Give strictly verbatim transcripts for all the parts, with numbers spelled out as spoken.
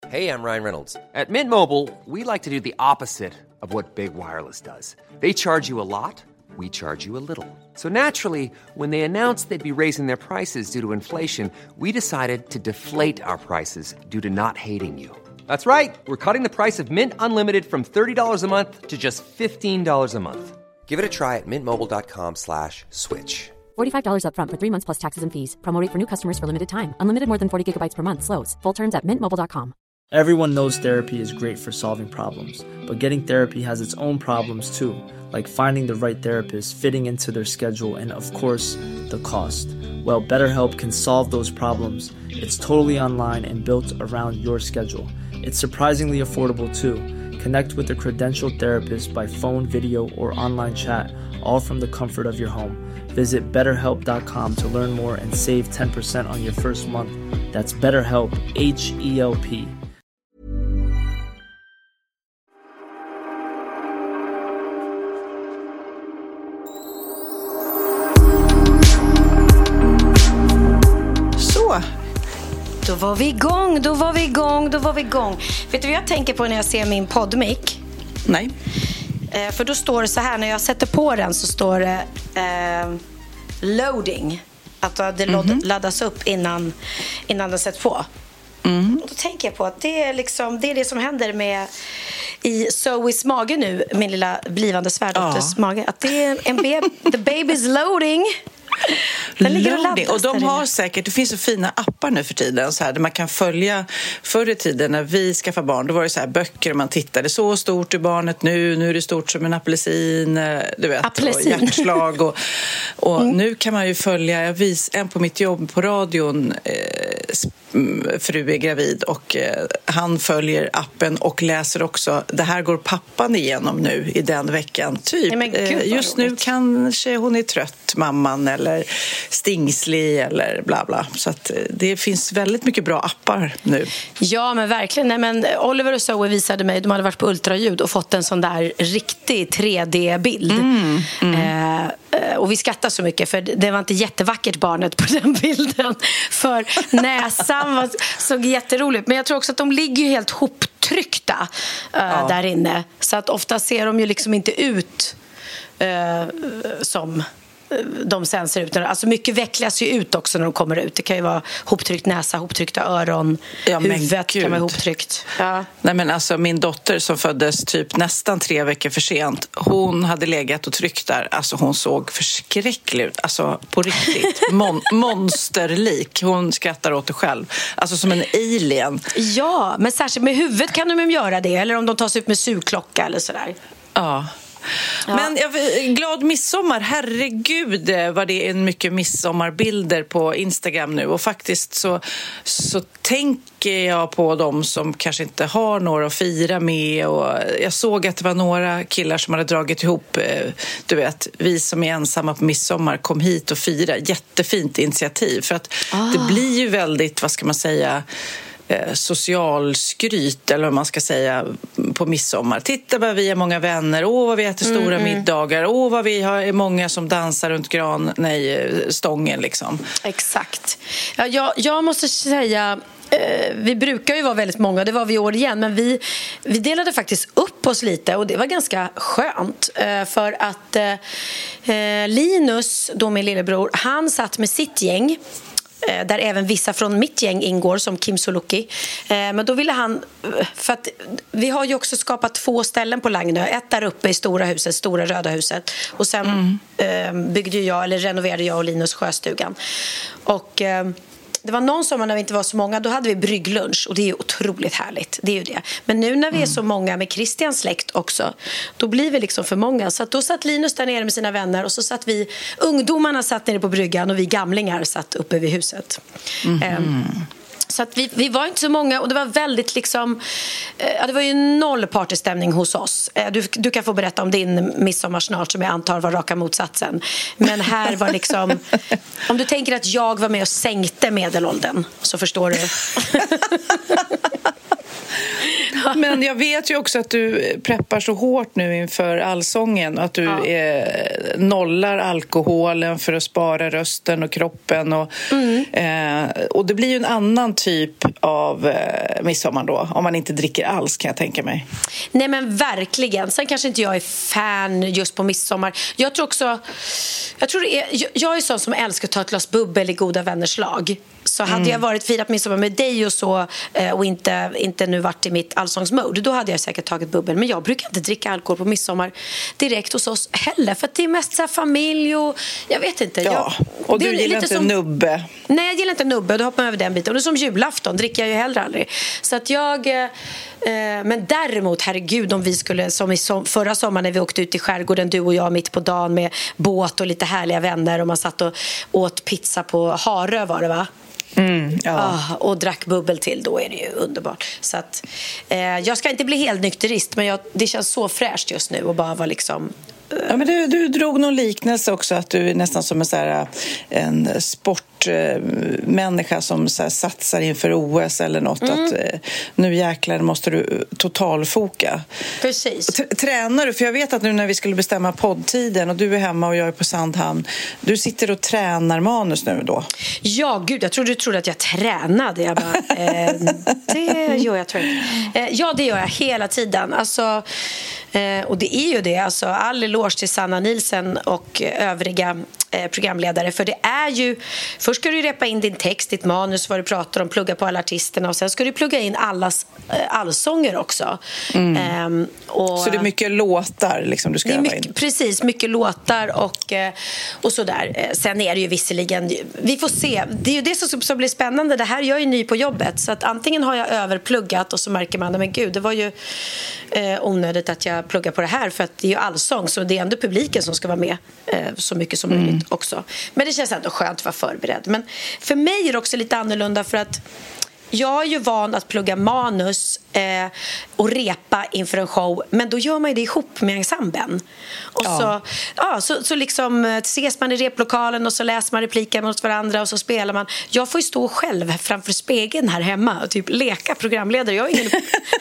Hey, I'm Ryan Reynolds. At Mint Mobile, we like to do the opposite of what Big Wireless does. They charge you a lot, we charge you a little. So naturally, when they announced they'd be raising their prices due to inflation, we decided to deflate our prices due to not hating you. That's right. We're cutting the price of Mint Unlimited from thirty dollars a month to just fifteen dollars a month. Give it a try at mintmobile.com slash switch. forty-five dollars up front for three months plus taxes and fees. Promo rate for new customers for limited time. Unlimited more than forty gigabytes per month slows. Full terms at mint mobile dot com. Everyone knows therapy is great for solving problems, but getting therapy has its own problems too, like finding the right therapist, fitting into their schedule, and of course, the cost. Well, BetterHelp can solve those problems. It's totally online and built around your schedule. It's surprisingly affordable too. Connect with a credentialed therapist by phone, video, or online chat, all from the comfort of your home. Visit better help dot com to learn more and save ten percent on your first month. That's BetterHelp, H E L P. Så, då var vi igång, då var vi igång, då var vi igång. Vet du vad jag tänker på när jag ser min poddmick? Nej. Eh, för då står det så här, när jag sätter på den så står det eh, loading. Att det mm-hmm. laddas upp innan, innan den sätts på. Mm. Och då tänker jag på att det är, liksom, det är det som händer med i Zoes mage nu, min lilla blivande svärdotters ja. mage. Att det är en baby, the baby's loading. Och, och de har säkert, det finns så fina appar nu för tiden så här, där man kan följa. Förr i tiden när vi skaffade barn, då var det så här böcker och man tittade, så stort är barnet nu, nu är det stort som en apelsin, du vet, apelsin. Och hjärtslag och, och mm. nu kan man ju följa, jag vis, en på mitt jobb på radion, eh, fru är gravid och eh, han följer appen och läser också, det här går pappan igenom nu i den veckan typ. Nej, Gud, eh, just nu kanske hon är trött, mamman, eller stingslig eller bla bla. Så att det finns väldigt mycket bra appar nu. Ja, men verkligen. Nej, men Oliver och Zoe visade mig, de hade varit på ultraljud och fått en sån där riktig tre D-bild. Mm, mm. Eh, och vi skrattar så mycket för det var inte jättevackert barnet på den bilden. För näsan var, såg jätteroligt. Men jag tror också att de ligger ju helt hoptryckta eh, ja. där inne. Så att ofta ser de ju liksom inte ut eh, som de sen ser ut. Alltså mycket vecklas ju ut också när de kommer ut. Det kan ju vara hoptryckt näsa, hoptryckta öron, ja, huvudet kan vara hoptryckt. Ja. Nej, men alltså min dotter som föddes typ nästan tre veckor för sent, hon hade legat och tryckt där. Alltså hon såg förskräcklig ut. Alltså på riktigt. Mon- monsterlik. Hon skrattar åt det själv. Alltså som en alien. Ja, men särskilt med huvudet kan de ju göra det. Eller om de tar sig ut med sugklocka eller sådär. Ja. Ja. Men jag, glad midsommar, herregud vad det är mycket midsommarbilder på Instagram nu. Och faktiskt så, så tänker jag på dem som kanske inte har några att fira med. Och jag såg att det var några killar som hade dragit ihop, du vet, vi som är ensamma på midsommar kom hit och fira. Jättefint initiativ, för att ah. det blir ju väldigt, vad ska man säga, socialskryt eller vad man ska säga på midsommar. Titta vad vi är många vänner, åh vad vi äter stora mm, middagar, åh vad vi har, är många som dansar runt gran, nej, stången liksom. Exakt. Ja, jag, jag måste säga, eh, vi brukar ju vara väldigt många, det var vi i år igen, men vi, vi delade faktiskt upp oss lite och det var ganska skönt eh, för att eh, Linus, då min lillebror, han satt med sitt gäng där även vissa från mitt gäng ingår, som Kim Soluki. Men då ville han, för att vi har ju också skapat två ställen på Lagnö. Ett där uppe i stora huset, stora röda huset. Och sen mm. byggde jag, eller renoverade jag och Linus sjöstugan. Och det var någon sommar när vi inte var så många, då hade vi brygglunch och det är ju otroligt härligt, det är ju det. Men nu när vi är så många med Christians släkt också, då blir vi liksom för många. Så att då satt Linus där nere med sina vänner och så satt vi, ungdomarna satt nere på bryggan och vi gamlingar satt uppe vid huset. Mm-hmm. Um, Så att vi, vi var inte så många och det var väldigt liksom, eh, det var ju noll partystämning hos oss. Eh, du, du kan få berätta om din midsommar snart, som jag antar var raka motsatsen. Men här var liksom, om du tänker att jag var med och sänkte medelåldern, så förstår du. Men jag vet ju också att du preppar så hårt nu inför allsången. Att du ja. eh, nollar alkoholen för att spara rösten och kroppen. Och, mm. eh, och det blir ju en annan typ av eh, midsommar då. Om man inte dricker alls, kan jag tänka mig. Nej, men verkligen. Sen kanske inte jag är fan just på midsommar. Jag tror också... Jag, tror det är, jag, jag är sån som älskar att ta ett glas bubbel i goda vänners lag. Så hade mm. jag varit firat midsommar med dig och så och inte, inte nu varit i mitt allsångsmode, då hade jag säkert tagit bubbel. Men jag brukar inte dricka alkohol på midsommar direkt hos oss heller, för att det är mest så här familj och jag vet inte. Ja, jag, och du gillar inte som, nubbe. Nej, jag gillar inte nubbe, då hoppar man över den biten. Och det är som julafton, dricker jag ju heller aldrig. Så att jag... Eh, men däremot, herregud, om vi skulle, som i som, förra sommaren när vi åkte ut i skärgården, du och jag mitt på dagen med båt och lite härliga vänner, och man satt och åt pizza på Harö, var det va? Mm, ja. ah, och drack bubbel till, då är det ju underbart. Så att, eh, jag ska inte bli helt nykterist, men jag, det känns så fräscht just nu och bara vara liksom... Eh. Ja, men du, du drog någon liknelse också, att du är nästan som en, så här, en sportmänniska som så här, satsar inför O S eller något. Mm. Att eh, nu jäklar måste du totalfoka. Precis. T- tränar du? För jag vet att nu när vi skulle bestämma poddtiden och du är hemma och jag är på Sandhamn, du sitter och tränar manus nu då? Ja, gud, jag trodde du trodde att jag tränade. Jag bara, eh, det gör jag, tror jag. Eh, ja, det gör jag hela tiden. Alltså, eh, och det är ju det. Alltså, all eloge till Sanna Nielsen och övriga eh, programledare. För det är ju, först ska du repa in din text, ditt manus, vad du pratar om, plugga på alla artisterna, och sen ska du plugga in allas eh, allsånger också. Mm. Eh, och, så det är mycket låtar liksom du ska öva mycket, in? Precis, mycket låtar och, eh, och sådär. Eh, sen är det ju visserligen, vi får se. Det är ju det som, som blir spännande. Det här, jag är ny på jobbet, så att antingen har jag överpluggat och så märker man, men gud, det var ju eh, onödigt att jag pluggar på det här, för att det är ju allsång, så det är ändå publiken som ska vara med eh, så mycket som mm. möjligt också. Men det känns ändå skönt att vara förberedd. Men för mig är det också lite annorlunda, för att jag är ju van att plugga manus eh, och repa inför en show, men då gör man ju det ihop med ensemblen. Och ja. Så, ja, så, så liksom ses man i replokalen och så läser man repliker mot varandra och så spelar man. Jag får ju stå själv framför spegeln här hemma och typ leka programledare. Jag har ingen...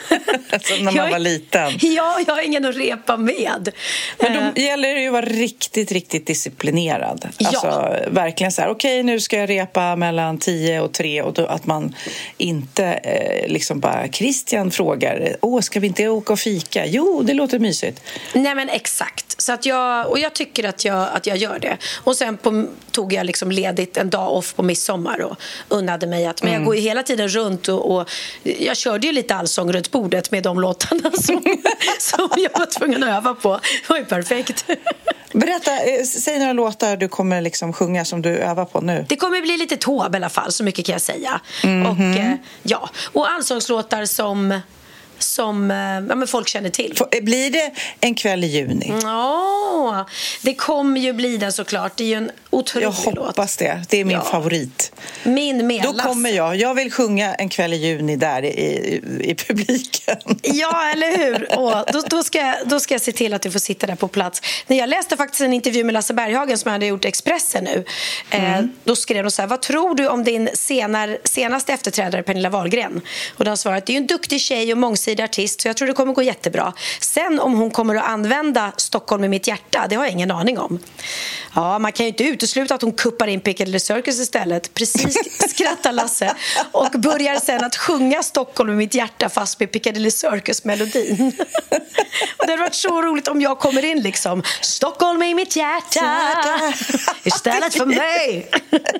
Som när man jag... var liten. Ja, jag har ingen att repa med. Men då eh... gäller det ju att vara riktigt, riktigt disciplinerad. Alltså ja. Verkligen så här, okej, okay, nu ska jag repa mellan tio och tre, och då, att man inte eh, liksom bara, Christian frågar, åh, ska vi inte åka och fika? Jo, det låter mysigt. Nej, men exakt. Så att jag, och jag tycker att jag, att jag gör det. Och sen på, tog jag liksom ledigt en dag off på midsommar och unnade mig att, men jag mm. går ju hela tiden runt och, och jag körde ju lite allsång runt bordet med de låtarna som, som jag var tvungen att öva på. Det var ju perfekt. Berätta, säg några låtar du kommer liksom sjunga som du övar på nu. Det kommer bli lite tåb i alla fall, så mycket kan jag säga. Mm-hmm. Och, eh, ja, och allsångslåtar som... som ja, men folk känner till. Blir det en kväll i juni? Ja, det kommer ju bli den såklart. Det är ju en otrolig låt. Jag hoppas det. Det är min ja. favorit. Min med. Då kommer jag. Jag vill sjunga en kväll i juni där i, i, i publiken. Ja, eller hur? Och då, då, ska jag, då ska jag se till att du får sitta där på plats. När jag läste faktiskt en intervju med Lasse Berghagen som hade gjort Expressen nu. Mm. Eh, då skrev de så här: vad tror du om din senar, senaste efterträdare Pernilla Wahlgren? Och de svarade att det är ju en duktig tjej och mångsidig artist, så jag tror det kommer gå jättebra. Sen om hon kommer att använda Stockholm i mitt hjärta, det har jag ingen aning om. Ja, man kan ju inte utesluta att hon kuppar in Piccadilly Circus istället. Precis, skrattar Lasse. Och börjar sen att sjunga Stockholm i mitt hjärta fast med Piccadilly Circus-melodin. Och det hade varit så roligt om jag kommer in liksom, Stockholm i mitt hjärta istället för mig.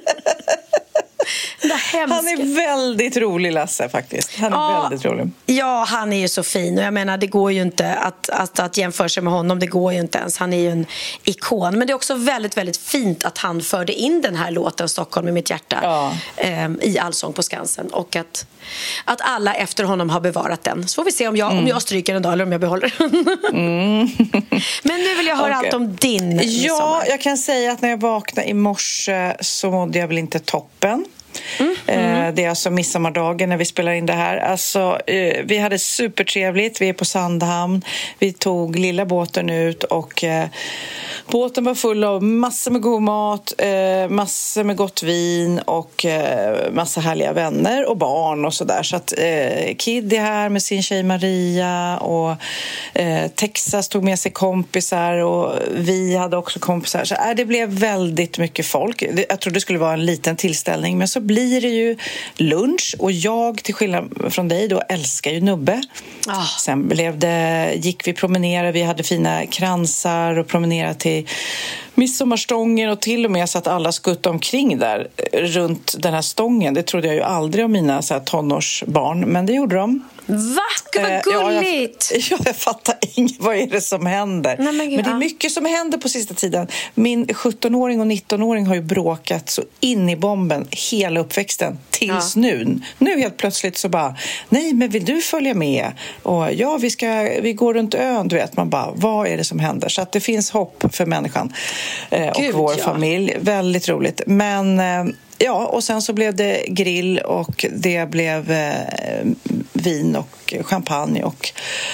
Han är väldigt rolig, Lasse, faktiskt. Han är ja, väldigt rolig. Ja, han är ju så fin. Och jag menar, det går ju inte att, att, att jämföra sig med honom. Det går ju inte ens. Han är ju en ikon. Men det är också väldigt, väldigt fint att han förde in den här låten Stockholm i mitt hjärta ja. eh, i Allsång på Skansen. Och att, att alla efter honom har bevarat den. Så får vi se om jag, mm. om jag stryker en dag eller om jag behåller den. mm. Men nu vill jag höra okay. allt om din Ja, jag kan säga att när jag vaknade i morse så mådde jag väl inte toppen. Mm. Mm. Det är alltså midsommardagen när vi spelar in det här. Alltså, vi hade supertrevligt. Vi är på Sandhamn. Vi tog lilla båten ut och eh, båten var full av massor med god mat, eh, massor med gott vin och eh, massa härliga vänner och barn och sådär. Så att eh, Kid är här med sin tjej Maria och eh, Texas tog med sig kompisar och vi hade också kompisar. Så äh, det blev väldigt mycket folk. Jag trodde det skulle vara en liten tillställning, men så blir det ju lunch och jag, till skillnad från dig, då älskar ju nubbe. Oh. Sen blev det, gick vi promenera, vi hade fina kransar och promenerade till midsommarstången och till och med så att alla skuttade omkring där runt den här stången. Det trodde jag ju aldrig om mina så här tonårsbarn, men det gjorde de. Va? Gud, vad gulligt! Ja, jag, jag fattar inget. Vad är det som händer? Nej, men, men det är mycket som händer på sista tiden. Min sjuttonåring och nittonåring har ju bråkat så in i bomben hela uppväxten tills ja. nu. Nu helt plötsligt så bara, nej, men vill du följa med? Och ja, vi, ska, vi går runt ön, du vet. Man bara, vad är det som händer? Så att det finns hopp för människan eh, och Gud, vår ja. familj. Väldigt roligt. Men... Eh, Ja, och sen så blev det grill och det blev eh, vin och champagne och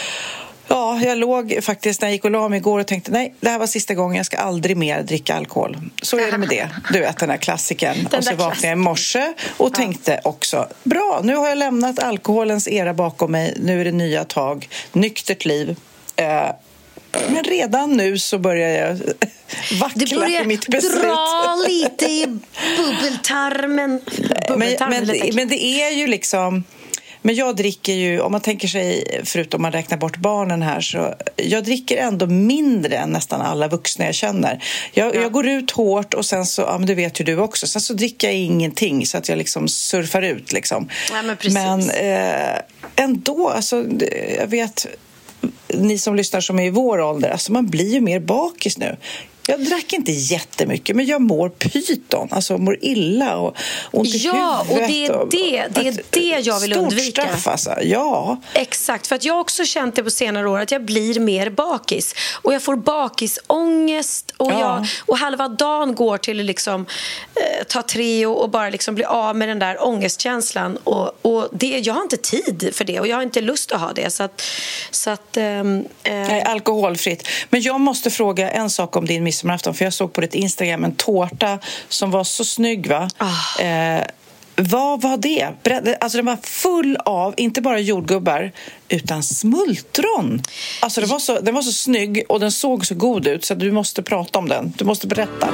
ja, jag låg faktiskt när jag gick och la mig igår och tänkte nej, det här var sista gången, jag ska aldrig mer dricka alkohol. Så är det med det. Du vet, den här klassikern. Den och så vaknade jag i morse och ja. tänkte också, bra, nu har jag lämnat alkoholens era bakom mig, nu är det nya tag, nyktert liv. Eh, Men redan nu så börjar jag vackla i mitt beslut. Dra lite i bubbeltarmen. bubbeltarmen men, men, men det är ju liksom... Men jag dricker ju, om man tänker sig, förutom man räknar bort barnen här, så jag dricker ändå mindre än nästan alla vuxna jag känner. Jag, ja. jag går ut hårt och sen så, ja men det vet ju du också, sen så dricker jag ingenting så att jag liksom surfar ut liksom. Ja, men precis. Men eh, ändå, alltså jag vet... Ni som lyssnar som är i vår ålder, alltså man blir ju mer bakis nu. Jag drack inte jättemycket, men jag mår pyton, alltså mår illa och ont i ja, huvudet. Och det är det, det, är det jag vill undvika. Stort straff alltså, ja. Exakt, för att jag har också känt det på senare år att jag blir mer bakis. Och jag får bakisångest och, ja. jag, och halva dagen går till att liksom, eh, ta Treo och bara liksom bli av med den där ångestkänslan. Och, och det, jag har inte tid för det och jag har inte lust att ha det. Så att, så att, ehm, eh, Nej, alkoholfritt. Men jag måste fråga en sak om din midsommarafton, för jag såg på ditt Instagram en tårta som var så snygg, va? Oh. Eh, vad var det? Alltså den var full av, inte bara jordgubbar, utan smultron. Alltså den var så, den var så snygg och den såg så god ut så du måste prata om den. Du måste berätta.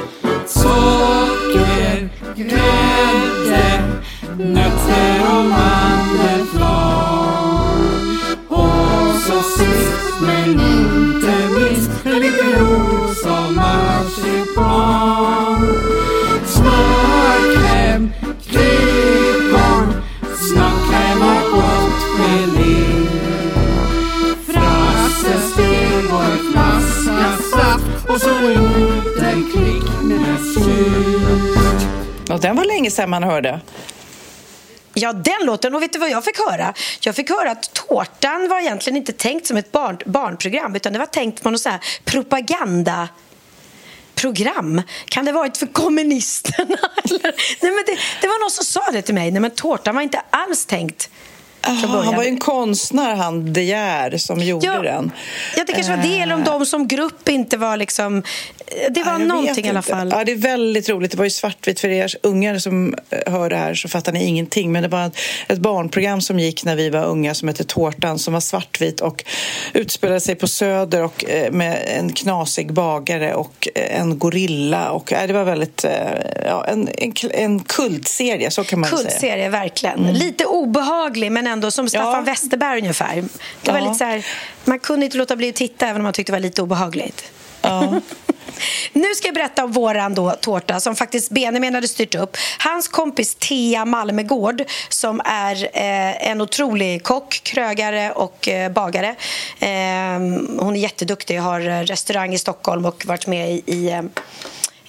Socker, grädde, nötter och mandelflar. Och så sist men inte minst lite ros och marsipan. Smörkräm, krypon, smörkräm och gott gelé. Frassesteg och en flaska saft och så ut en klick med sylt. Och den var länge sedan man hörde. Ja, den låten. Och vet du vad jag fick höra? Jag fick höra att tårtan var egentligen inte tänkt som ett barn, barnprogram, utan det var tänkt på något så här propaganda program. Kan det varit för kommunisterna? Eller? Nej, men det, det var någon som sa det till mig. Nej, men tårtan var inte alls tänkt. Aha, han var ju en konstnär, han De Geer, som gjorde ja, den. Ja, det kanske var det, eller om de som grupp inte var liksom... Det var ja, någonting i alla fall. Ja, det är väldigt roligt. Det var ju svartvitt för er ungar som hör det här, så fattar ni ingenting. Men det var ett barnprogram som gick när vi var unga som hette Tårtan, som var svartvit och utspelade sig på Söder och med en knasig bagare och en gorilla. Och det var väldigt... Ja, en, en, en kultserie, så kan man kultserie, säga. Kultserie, verkligen. Mm. Lite obehaglig, men ändå som Staffan ja. Westerberg ungefär. Det var ja. lite så här, man kunde inte låta bli att titta även om man tyckte det var lite obehagligt. Ja. Nu ska jag berätta om våran då, tårta som faktiskt Benjamin hade styrt upp. Hans kompis Thea Malmegård, som är eh, en otrolig kock, krögare och eh, bagare. Eh, hon är jätteduktig, har restaurang i Stockholm och varit med i... i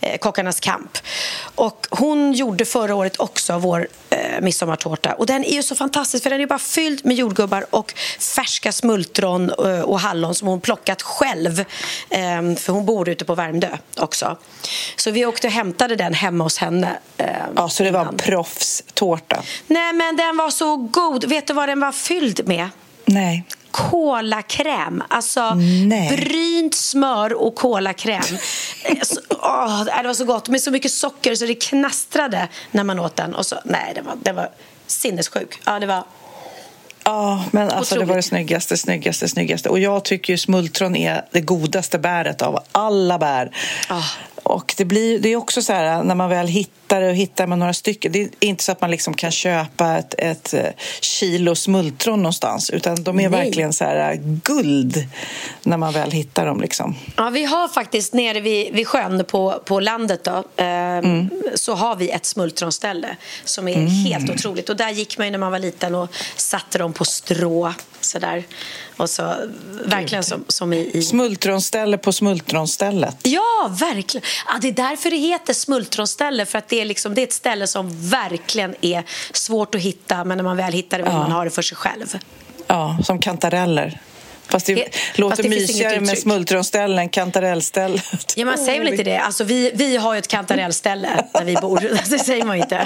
eh, Kockarnas kamp. Och hon gjorde förra året också vår eh, midsommartårta. Och den är ju så fantastisk, för den är bara fylld med jordgubbar och färska smultron eh, och hallon som hon plockat själv. Eh, för hon bor ute på Värmdö också. Så vi åkte och hämtade den hemma hos henne. Eh, ja, så det var innan. proffstårta. Nej, men den var så god. Vet du vad den var fylld med? Nej. Kolakräm, alltså Nej. brynt smör och kolakräm. Så, åh, det var så gott med så mycket socker så det knastrade när man åt den. Och så, nej, det var, det var sinnessjuk. Ja, det var... Ja, men alltså otroligt. Det var det snyggaste, snyggaste, snyggaste. Och jag tycker ju smultron är det godaste bäret av alla bär. Oh. Och det blir det är också så här när man väl hittar och hittar med några stycken. Det är inte så att man liksom kan köpa ett, ett kilo smultron någonstans, utan de är Nej. verkligen så här guld när man väl hittar dem liksom. Ja, vi har faktiskt nere vid, vid sjön på, på landet då, eh, mm. så har vi ett smultronställe som är mm. helt otroligt. Och där gick man ju när man var liten och satte dem på strå så där. Och så verkligen som, som i, i... Smultronställe på smultronstället. Ja, verkligen. Ja, det är därför det heter smultronställe, för att det är, liksom, det är ett ställe som verkligen är svårt att hitta, men när man väl hittar det vill ja. man ha det för sig själv. Ja, som kantareller. Fast det, det låter fast det mysigare med smultronställen, kantarellstället. Ja, man säger väl inte det. Alltså, vi, vi har ju ett kantarellställe där vi bor. Det säger man ju inte.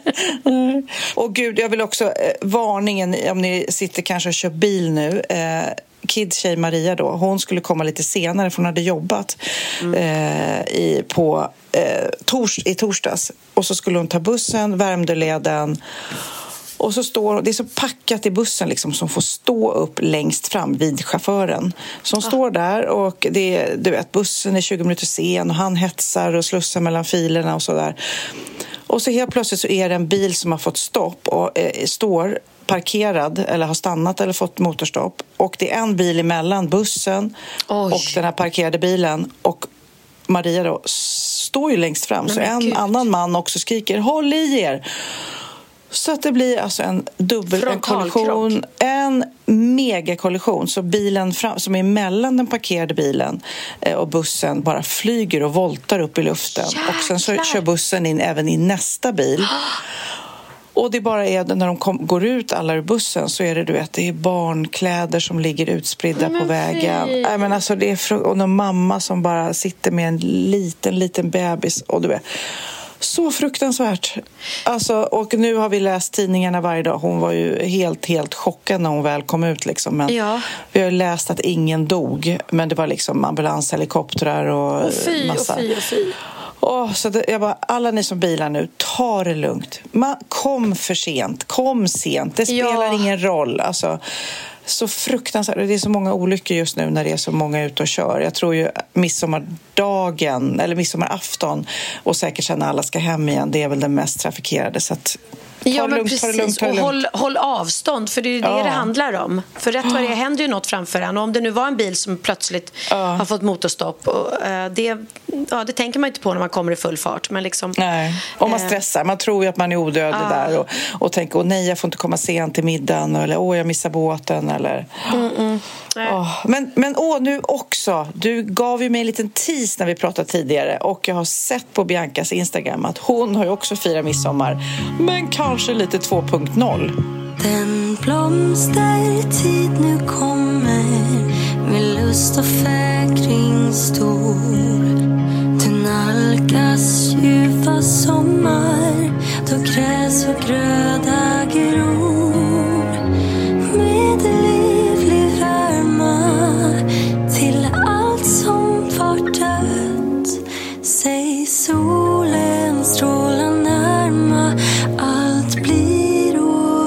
Och gud, jag vill också eh, varningen om ni sitter kanske och kör bil nu. Eh, Kids tjej Maria då, hon skulle komma lite senare för hon hade jobbat mm. eh, i, på, eh, tors, i torsdags. Och så skulle hon ta bussen, Värmdöleden. Och så står det är så packat i bussen liksom, som får stå upp längst fram vid chauffören. Så hon ah. står där och det är, du vet, bussen är tjugo minuter sen och han hetsar och slussar mellan filerna och så där. Och så helt plötsligt så är det en bil som har fått stopp och eh, står parkerad eller har stannat eller fått motorstopp. Och det är en bil emellan bussen Oj. och den här parkerade bilen. Och Maria då står ju längst fram. Men så en Gud. annan man också skriker, håll i er! Så att det blir alltså en dubbel en kollision, en megakollision. Så bilen fram, som är mellan den parkerade bilen och bussen bara flyger och voltar upp i luften. Jäklar. Och sen så kör bussen in även i nästa bil. Och det bara är när de kom, går ut alla ur bussen så är det, du vet, det är barnkläder som ligger utspridda men på vägen. Nej, men alltså det är fr- och någon mamma som bara sitter med en liten liten bebis och du vet. Så fruktansvärt. Alltså, och nu har vi läst tidningarna varje dag. Hon var ju helt, helt chockad när hon väl kom ut. Liksom. Men ja. Vi har läst att ingen dog. Men det var liksom ambulanshelikoptrar och, och fy, massa. Och fy, och fy. Oh, så det, jag bara, alla ni som bilar nu, ta det lugnt. Man, kom för sent, kom sent. Det spelar ja. ingen roll. Alltså, så fruktansvärt. Det är så många olyckor just nu när det är så många ute och kör. Jag tror ju midsommardagen eller midsommarafton och säkert sen när alla ska hem igen, det är väl den mest trafikerade. Så att ta ja, det men lugnt, precis. ta det lugnt, ta det lugnt. Och håll, håll avstånd, för det är ju det ja. det handlar om. För rätt vad det händer ju något framför en. Och om det nu var en bil som plötsligt ja. har fått motorstopp, och, uh, det, ja, det tänker man inte på när man kommer i full fart. Men liksom, nej, om man stressar. Man tror ju att man är odödlig ja. där och, och tänker, åh nej, jag får inte komma sent till middagen, eller åh, jag missar båten, eller... Mm, mm. Oh, men, men åh, nu också. Du gav ju mig en liten tease när vi pratade tidigare. Och jag har sett på Biancas Instagram att hon har ju också firat midsommar. Men kanske lite två punkt noll. Den blomstertid nu kommer, med lust och fägring stor. Du nalkas ljuva sommar, då gräs och gröda gror. Med livlig värma till allt som var dött. Säg solen strålar närma, allt blir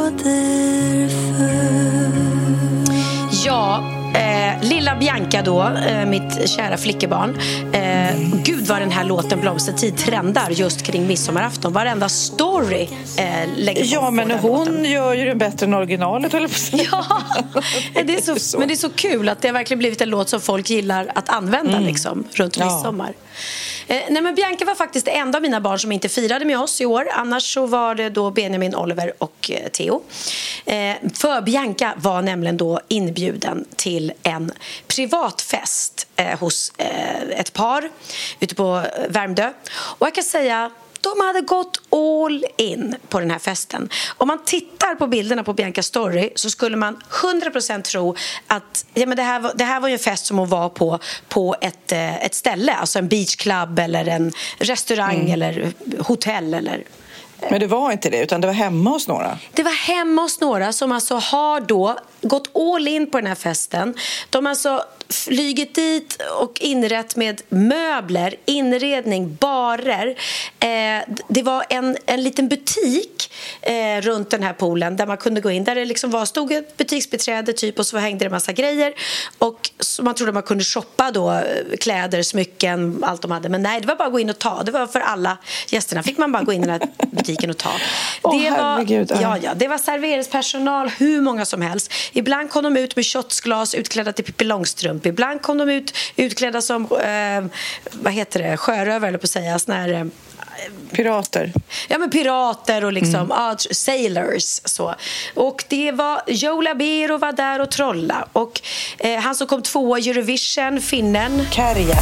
återfött. Ja, eh, lilla Bianca då, eh, mitt kära flickebarn. Eh, Gud vad den här låten Blomstertid trendar just kring midsommarafton. Varenda story eh, lägger ja, men hon låten. Gör ju det bättre än originalet, eller på ja, det är så, men det är så kul att det har verkligen blivit en låt som folk gillar att använda mm. liksom, runt midsommar. Ja. Eh, nej, men Bianca var faktiskt det enda av mina barn som inte firade med oss i år. Annars så var det då Benjamin, Oliver och eh, Theo. Eh, för Bianca var nämligen då inbjuden till en privatfest eh, hos eh, ett par ute på Värmdö. Och jag kan säga, de hade gått all in på den här festen. Om man tittar på bilderna på Bianca Story så skulle man hundra procent tro att ja, men det, här var, det här var ju en fest som hon var på på ett, ett ställe. Alltså en beachclub eller en restaurang mm. eller hotell eller... Men det var inte det, utan det var hemma hos några. Det var hemma hos några som alltså har då gått all in på den här festen. De har alltså flygit dit och inrett med möbler, inredning, barer. Eh, det var en, en liten butik eh, runt den här poolen där man kunde gå in. Där det liksom var, stod ett butiksbiträde typ och så hängde det en massa grejer. Och så man trodde man kunde shoppa då kläder, smycken, allt de hade. Men nej, det var bara att gå in och ta. Det var för alla gästerna. Fick man bara gå in i den här butiken och ta. Oh, det, var, ja, ja, det var serveringspersonal, hur många som helst. Ibland kom de ut med shotsglas utklädda till Pippi Långstrump. Ibland kom de ut utklädda som eh, vad heter det? Sjörövare eller på att säga sån här, eh, pirater. Ja, men pirater och liksom mm. ah, sailors så. Och det var Joe Labero var där och trolla och eh, han som kom tvåa i Eurovision, finnen Kärje.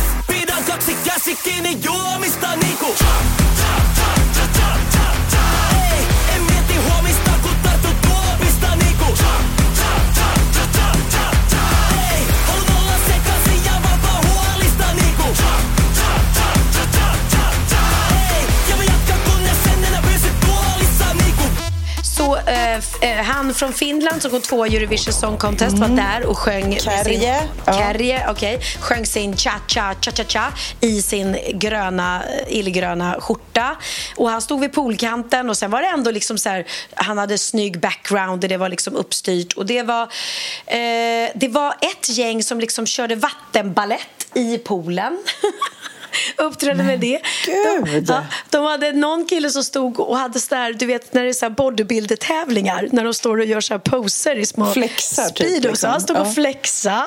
Så eh, han från Finland som kom två i Eurovision Song Contest mm. var där och sjöng Kärje, ja. Kärje, okej, okay. Sjöng sin cha-cha, cha-cha-cha i sin gröna, illgröna skjorta. Och han stod vid poolkanten och sen var det ändå liksom så här, han hade snygg background och det var liksom uppstyrt. Och det var, eh, det var ett gäng som liksom körde vattenballett i poolen. Uppträdde med det. De, ja, de hade någon kille som stod och hade så där, du vet när det är så här bodybuilder-tävlingar när de står och gör så här poser i små flexar typ, liksom. Han stod ja. och flexa.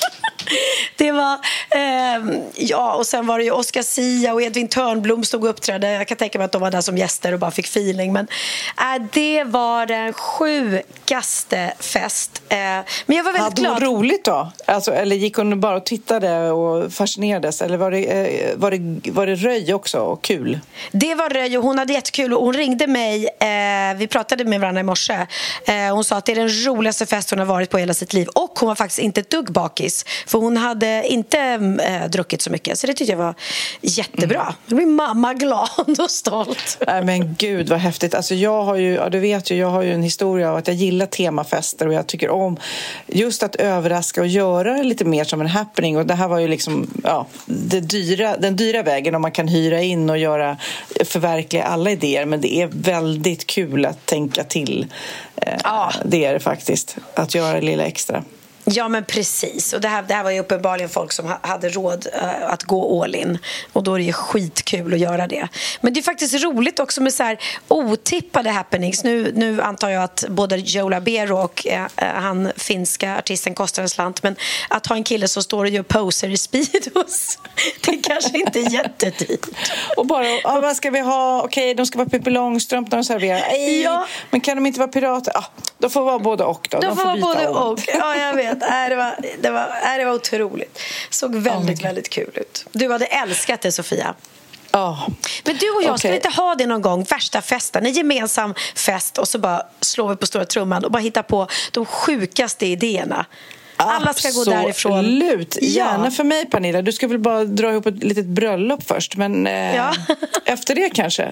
Det var eh, ja, och sen var det ju Oscar Sia och Edvin Törnblom stod och uppträdde. Jag kan tänka mig att de var där som gäster och bara fick feeling, men äh, det var den sjukaste fest. Eh, men jag var väldigt hade glad. Hade hon roligt då? Alltså, eller gick hon bara och tittade och fascinerades? Eller var det, eh, var det, var det röj också och kul? Det var röj och hon hade jättekul och hon ringde mig, eh, vi pratade med varandra i morse. Eh, hon sa att det är den roligaste fest hon har varit på hela sitt liv och hon var faktiskt inte ett dugg bakis. För hon hade inte äh, druckit så mycket. Så det tyckte jag var jättebra. Då blir mamma glad och stolt. Nej men gud vad häftigt. Alltså jag har ju, ja, du vet ju, jag har ju en historia av att jag gillar temafester och jag tycker om just att överraska och göra det lite mer som en happening. Och det här var ju liksom ja, det dyra, den dyra vägen om man kan hyra in och göra, förverkliga alla idéer. Men det är väldigt kul att tänka till. Eh, ja. Det är det faktiskt. Att göra det lilla extra. Ja, men precis. Och det här, det här var ju uppenbarligen folk som hade råd uh, att gå all in. Och då är det ju skitkul att göra det. Men det är faktiskt roligt också med så här otippade happenings. Nu, nu antar jag att både Joe Labero och uh, han finska artisten kostar en slant. Men att ha en kille som står och gör poser i Speedos, det kanske inte är jättedyrt. Och bara, ah, vad ska vi ha? Okej, de ska vara Pippi Långstrump när de serverar. Ej, ja. Men kan de inte vara pirater? Ah, de får vara både och då. De, de får vara både om. och. Ja, jag vet. Äh, det, var, det, var, äh, det var otroligt. Såg väldigt, oh väldigt kul ut. Du hade älskat det, Sofia. Oh. Men du och jag okay. ska inte ha det någon gång. Värsta festen, en gemensam fest. Och så bara slår vi på stora trumman och bara hitta på de sjukaste idéerna. Alla ska gå därifrån. Absolut, gärna ja. för mig Pernilla. Du ska väl bara dra ihop ett litet bröllop först. Men eh, ja. efter det kanske.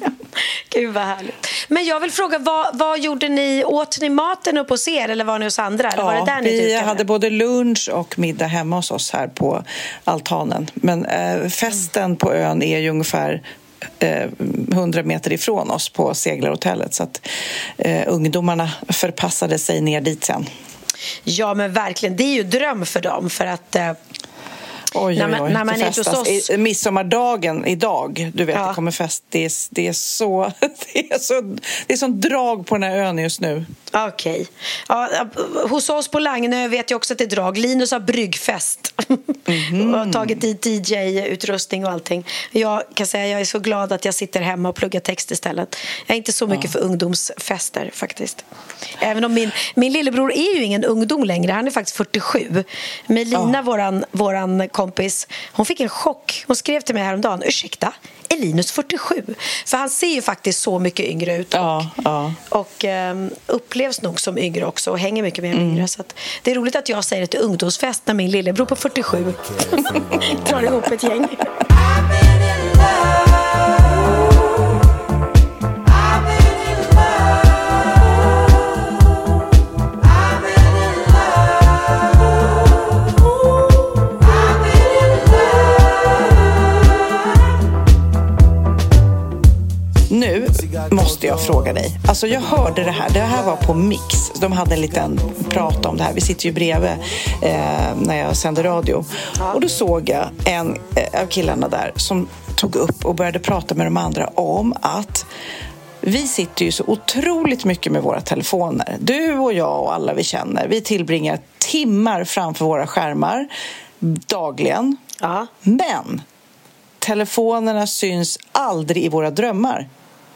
Gud vad härligt. Men jag vill fråga, vad, vad gjorde ni? Åt ni maten upp hos er eller var ni hos andra? Eller ja, var det där ni vi dukade? hade både lunch och middag hemma hos oss här på altanen. Men eh, festen mm. på ön är ju ungefär hundra meter ifrån oss på seglarhotellet. Så att eh, ungdomarna förpassade sig ner dit sen. Ja, men verkligen. Det är ju dröm för dem. För att eh, oj, när man, oj, oj, när man är hos oss... I, midsommardagen idag, du vet, ja. det kommer fest. Det är, det är så det är så det är sån drag på den här ön just nu. Okej. Okay. Ja, hos oss på Langnö vet jag också att det är drag. Linus har bryggfest. Mm-hmm. Och har tagit dit D J-utrustning och allting. Jag kan säga att jag är så glad att jag sitter hemma och pluggar text istället. Jag är inte så mycket ja. för ungdomsfester faktiskt. Även om min, min lillebror är ju ingen ungdom längre. Han är faktiskt fyrtiosju. Men Lina, ja. våran, våran kompis, hon fick en chock. Hon skrev till mig häromdagen. Ursäkta, är Linus fyrtiosju? För han ser ju faktiskt så mycket yngre ut. Och, ja, ja. och um, upplevs nog som yngre också. Och hänger mycket mer mm. yngre. Så att det är roligt att jag säger det till ungdomsfest när min lillebror på fyrtiosju drar ihop ett gäng. Nu måste jag fråga dig. Alltså jag hörde det här. Det här var på Mix. De hade en liten prat om det här. Vi sitter ju bredvid eh, när jag sänder radio. Och då såg jag en eh, av killarna där som tog upp och började prata med de andra om att vi sitter ju så otroligt mycket med våra telefoner. Du och jag och alla vi känner. Vi tillbringar timmar framför våra skärmar dagligen. Ja. Men telefonerna syns aldrig i våra drömmar.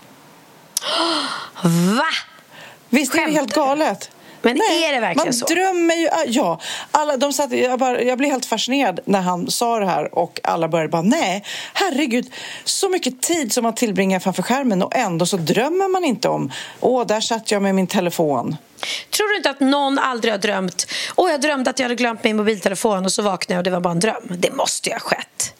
Va? Visst är det helt galet? Men Nej, är det verkligen man så? Man drömmer ju... Ja, alla, de satt, jag, bara, jag blev helt fascinerad när han sa det här och alla började bara, nej, herregud, så mycket tid som man tillbringar framför skärmen och ändå så drömmer man inte om, åh, där satt jag med min telefon. Tror du inte att någon aldrig har drömt, åh, jag drömde att jag hade glömt min mobiltelefon och så vaknade jag och det var bara en dröm? Det måste ju ha skett.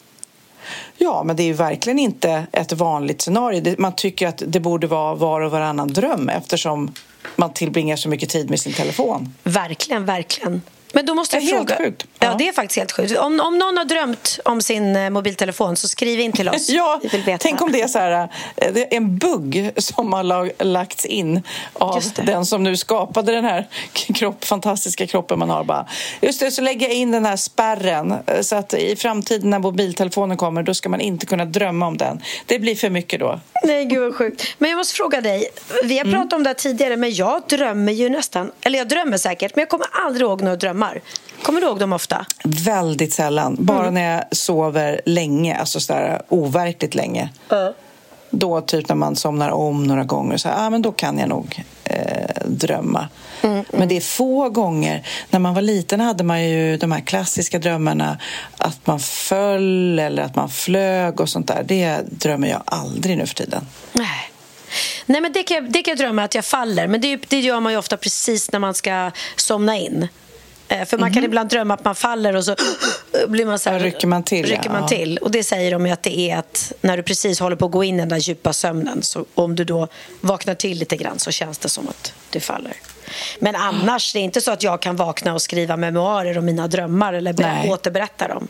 Ja, men det är ju verkligen inte ett vanligt scenario. Man tycker att det borde vara var och varannan dröm eftersom man tillbringar så mycket tid med sin telefon. Verkligen, verkligen. Men då måste jag det är fråga. Helt sjukt. Ja, ja, det är faktiskt helt sjukt. Om, om någon har drömt om sin mobiltelefon så skriv in till oss. Ja, vi vill veta. Tänk om det är så här, det är en bugg som har lag, lagts in av den som nu skapade den här kropp, fantastiska kroppen man har. Bara. Just det, så lägger jag in den här spärren så att i framtiden när mobiltelefonen kommer då ska man inte kunna drömma om den. Det blir för mycket då. Nej, gud vad sjukt. Men jag måste fråga dig, vi har pratat mm. om det här tidigare, men jag drömmer ju nästan, eller jag drömmer säkert, men jag kommer aldrig ihåg några drömmar. Kommer du ihåg dem ofta? Väldigt sällan. Bara mm. när jag sover länge, alltså sådär overkligt länge. Mm. Då typ när man somnar om några gånger så ah, men då kan jag nog eh, drömma. Mm, mm. Men det är få gånger. När man var liten hade man ju de här klassiska drömmarna att man föll eller att man flög och sånt där. Det drömmer jag aldrig nu för tiden. Nej. Nej, men det kan, jag, det kan jag drömma att jag faller. Men det, det gör man ju ofta precis när man ska somna in. För man kan mm-hmm. ibland drömma att man faller och så blir man så här, rycker man till. Rycker ja. man till. Och det säger de ju att det är att när du precis håller på att gå in i den där djupa sömnen, så om du då vaknar till lite grann så känns det som att du faller. Men annars, det är inte så att jag kan vakna och skriva memoarer om mina drömmar eller ber- återberätta dem.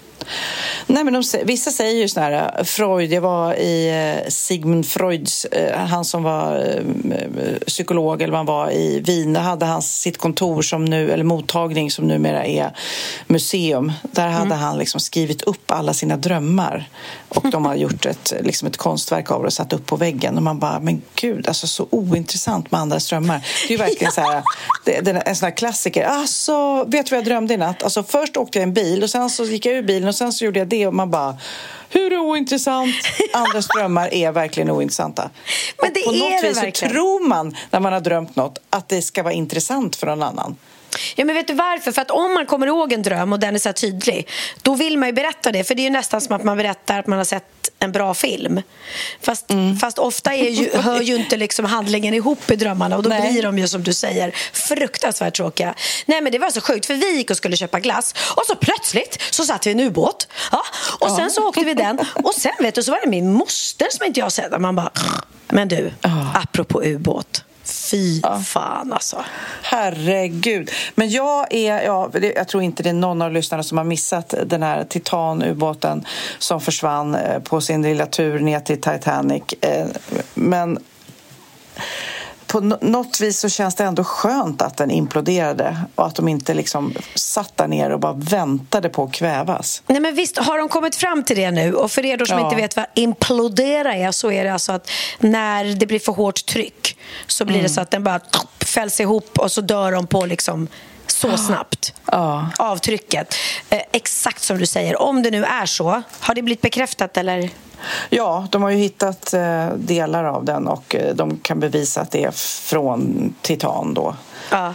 Nej, men de, vissa säger ju sån här, Freud, jag var i eh, Sigmund Freuds, eh, han som var eh, psykolog eller vad han var i Wien, och hade han sitt kontor som nu, eller mottagning som numera är museum. Där hade mm. han liksom skrivit upp alla sina drömmar och de har gjort ett, liksom ett konstverk av det och satt upp på väggen och man bara, men gud, alltså så ointressant med andras drömmar. Det är ju verkligen så här, det, det är en sån här klassiker. Alltså, vet du vad jag drömde i natt? Alltså först åkte jag en bil och sen så gick jag ur bilen och sen så gjorde jag det och man bara, hur ointressant. Andras drömmar är verkligen ointressanta. Men det och på är något det vis verkligen. Så tror man när man har drömt något att det ska vara intressant för någon annan. Ja, men vet du varför? För att om man kommer ihåg en dröm och den är så tydlig, då vill man ju berätta det. För det är ju nästan som att man berättar att man har sett en bra film. Fast, mm. fast ofta är ju, hör ju inte liksom handlingen ihop i drömmarna. Och då Nej. blir de ju, som du säger, fruktansvärt tråkiga. Nej, men det var så sjukt, för vi gick och skulle köpa glass. Och så plötsligt så satt vi i en ubåt. Ja, och sen ja. så åkte vi den. Och sen vet du, så var det min moster som inte jag sett. Man bara, men du, oh. apropå ubåt. Fy ja. fan alltså. Herregud. Men jag är, ja, jag tror inte det är någon av lyssnarna som har missat den här Titan-ubåten som försvann på sin lilla tur ner till Titanic. Men på något vis så känns det ändå skönt att den imploderade och att de inte liksom satt där ner och bara väntade på att kvävas. Nej, men visst, har de kommit fram till det nu? Och för er då som ja. inte vet vad implodera är, så är det alltså att när det blir för hårt tryck så blir mm. det så att den bara fälls ihop och så dör de på liksom så snabbt ja. avtrycket. Eh, exakt som du säger. Om det nu är så, har det blivit bekräftat eller? Ja, de har ju hittat eh, delar av den och eh, de kan bevisa att det är från titan då. Ja.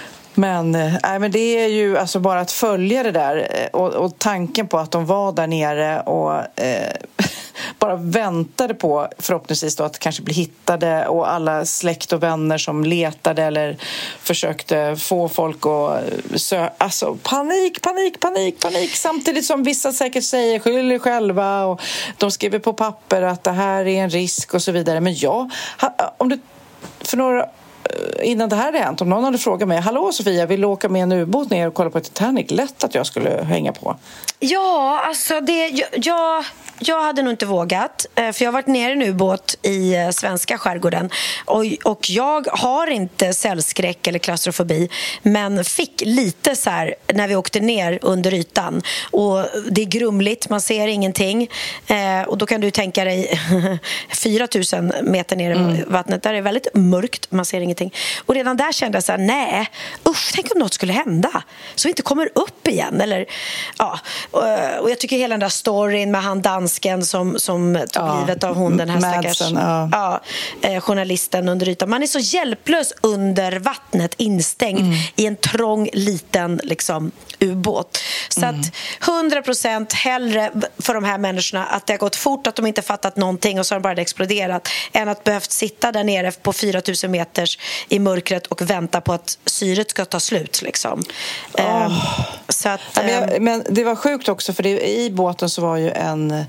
Men, äh, men det är ju alltså bara att följa det där och, och tanken på att de var där nere och eh, bara väntade på förhoppningsvis då att kanske bli hittade och alla släkt och vänner som letade eller försökte få folk att sö- alltså panik, panik, panik, panik samtidigt som vissa säkert säger skyll er själva och de skriver på papper att det här är en risk och så vidare. Men ja, om du för några innan det här hade hänt, om någon hade frågat mig hallå Sofia, vill du åka med en ubåt ner och kolla på Titanic? Lätt att jag skulle hänga på. Ja, alltså det, jag, jag, jag hade nog inte vågat, för jag har varit nere i en ubåt i svenska skärgården och, och jag har inte cellskräck eller klaustrofobi, men fick lite så här när vi åkte ner under ytan och det är grumligt, man ser ingenting eh, och då kan du tänka dig fyra tusen meter ner i mm. vattnet där det är väldigt mörkt, man ser ingenting. Och redan där kände jag så här, nej, usch, tänk om något skulle hända så vi inte kommer upp igen. Eller, ja. Och jag tycker hela den där storyn med han dansken som, som tog ja. livet av hon, den här stackars ja. Ja, eh, journalisten under ytan. Man är så hjälplös under vattnet, instängd mm. i en trång, liten liksom, ubåt. Så mm. att hundra procent hellre för de här människorna att det har gått fort, att de inte fattat någonting och så har de bara exploderat, än att behövt sitta där nere på fyra tusen meters i mörkret och vänta på att syret ska ta slut liksom. Oh. Um, så att, ja, men, jag, men det var sjukt också för det, i båten så var ju en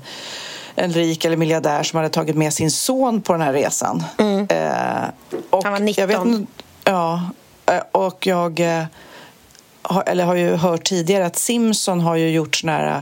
en rik eller miljardär som hade tagit med sin son på den här resan. Mm. Eh, och han var nitton. Jag vet, ja, och jag eh, har, eller har ju hört tidigare att Simpson har ju gjort såna här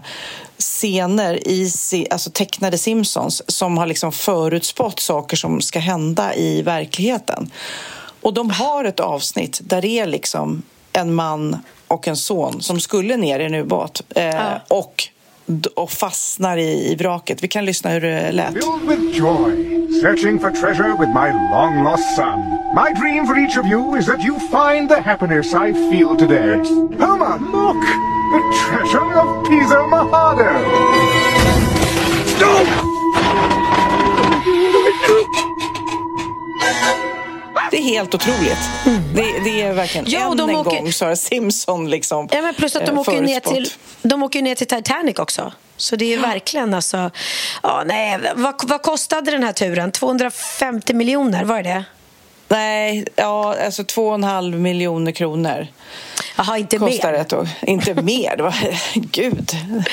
scener i alltså tecknade Simpsons som har liksom förutspått saker som ska hända i verkligheten. Och de har ett avsnitt där det är liksom en man och en son som skulle ner i en ubåt eh, ja. och och fastnar i, i vraket. Vi kan lyssna hur det lät. Filled with joy, searching for treasure with my long lost son. My dream for each of you is that you find the happiness I feel today. Homer, look! The treasure of Pisa Mahado! Det är helt otroligt. Mm. Det, det är verkligen ja, än en åker... gång så har Simpson liksom ja, men plus att de åker ner till de åker ner till Titanic också. Så det är ju verkligen alltså ja, nej, vad, vad kostade den här turen? tvåhundrafemtio miljoner, var det? Nej, ja, alltså två och en halv miljoner kronor. Jaha, inte kostar mer. Ett år. Inte mer, det var gud.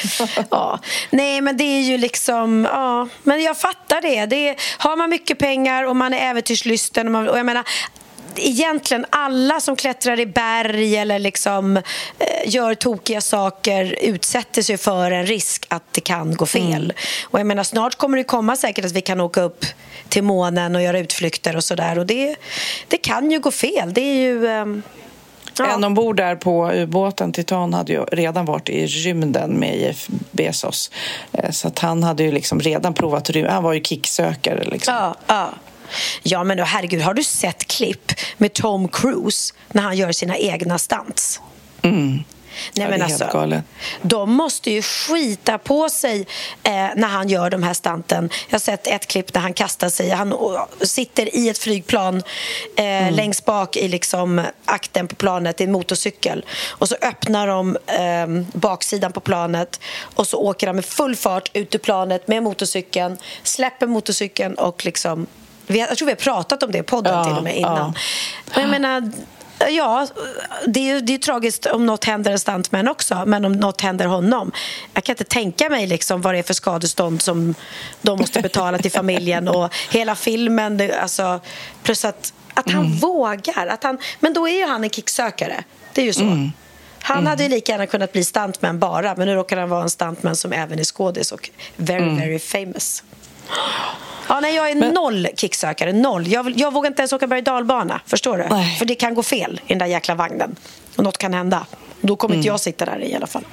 Ja, nej, men det är ju liksom ja, men jag fattar det. Det är, har man mycket pengar och man är äventyrslysten och, man, och jag menar egentligen alla som klättrar i berg eller liksom eh, gör tokiga saker utsätter sig för en risk att det kan gå fel. Mm. Och jag menar snart kommer det komma säkert att vi kan åka upp till månen och göra utflykter och sådär och det, det kan ju gå fel. Det är ju eh, ja. En ombord där på ubåten Titan hade ju redan varit i rymden med Jeff Bezos. Så att han hade ju liksom redan provat rymden. Han var ju kicksökare liksom. Ja, ja. Ja, men då, herregud, har du sett klipp med Tom Cruise när han gör sina egna stunts? Mm. Nej, ja, men alltså, de måste ju skita på sig eh, när han gör de här stunten. Jag har sett ett klipp där han kastar sig. Han och, sitter i ett flygplan eh, mm. längst bak i liksom, akten på planet i en motorcykel. Och så öppnar de eh, baksidan på planet och så åker han med full fart ut ur planet med motorcykeln, släpper motorcykeln och liksom... Vi har, jag tror vi har pratat om det i podden ja, till och med innan. Ja. Och jag menar... Ja, det är ju det är tragiskt om något händer en stuntman också, men om något händer honom. Jag kan inte tänka mig liksom vad det är för skadestånd som de måste betala till familjen och hela filmen. Det, alltså, plus att, att han mm. vågar. Att han, men då är ju han en kicksökare. Det är ju så. Mm. Han mm. hade ju lika gärna kunnat bli stuntman bara, men nu råkar han vara en stuntman som även är skådis och very, mm. very famous. Ja, nej, jag är Men... noll kicksökare, noll. Jag, jag vågar inte ens åka berg- och dalbana, förstår du? Nej. För det kan gå fel i den där jäkla vagnen. Och något kan hända. Då kommer mm. inte jag sitta där i alla fall.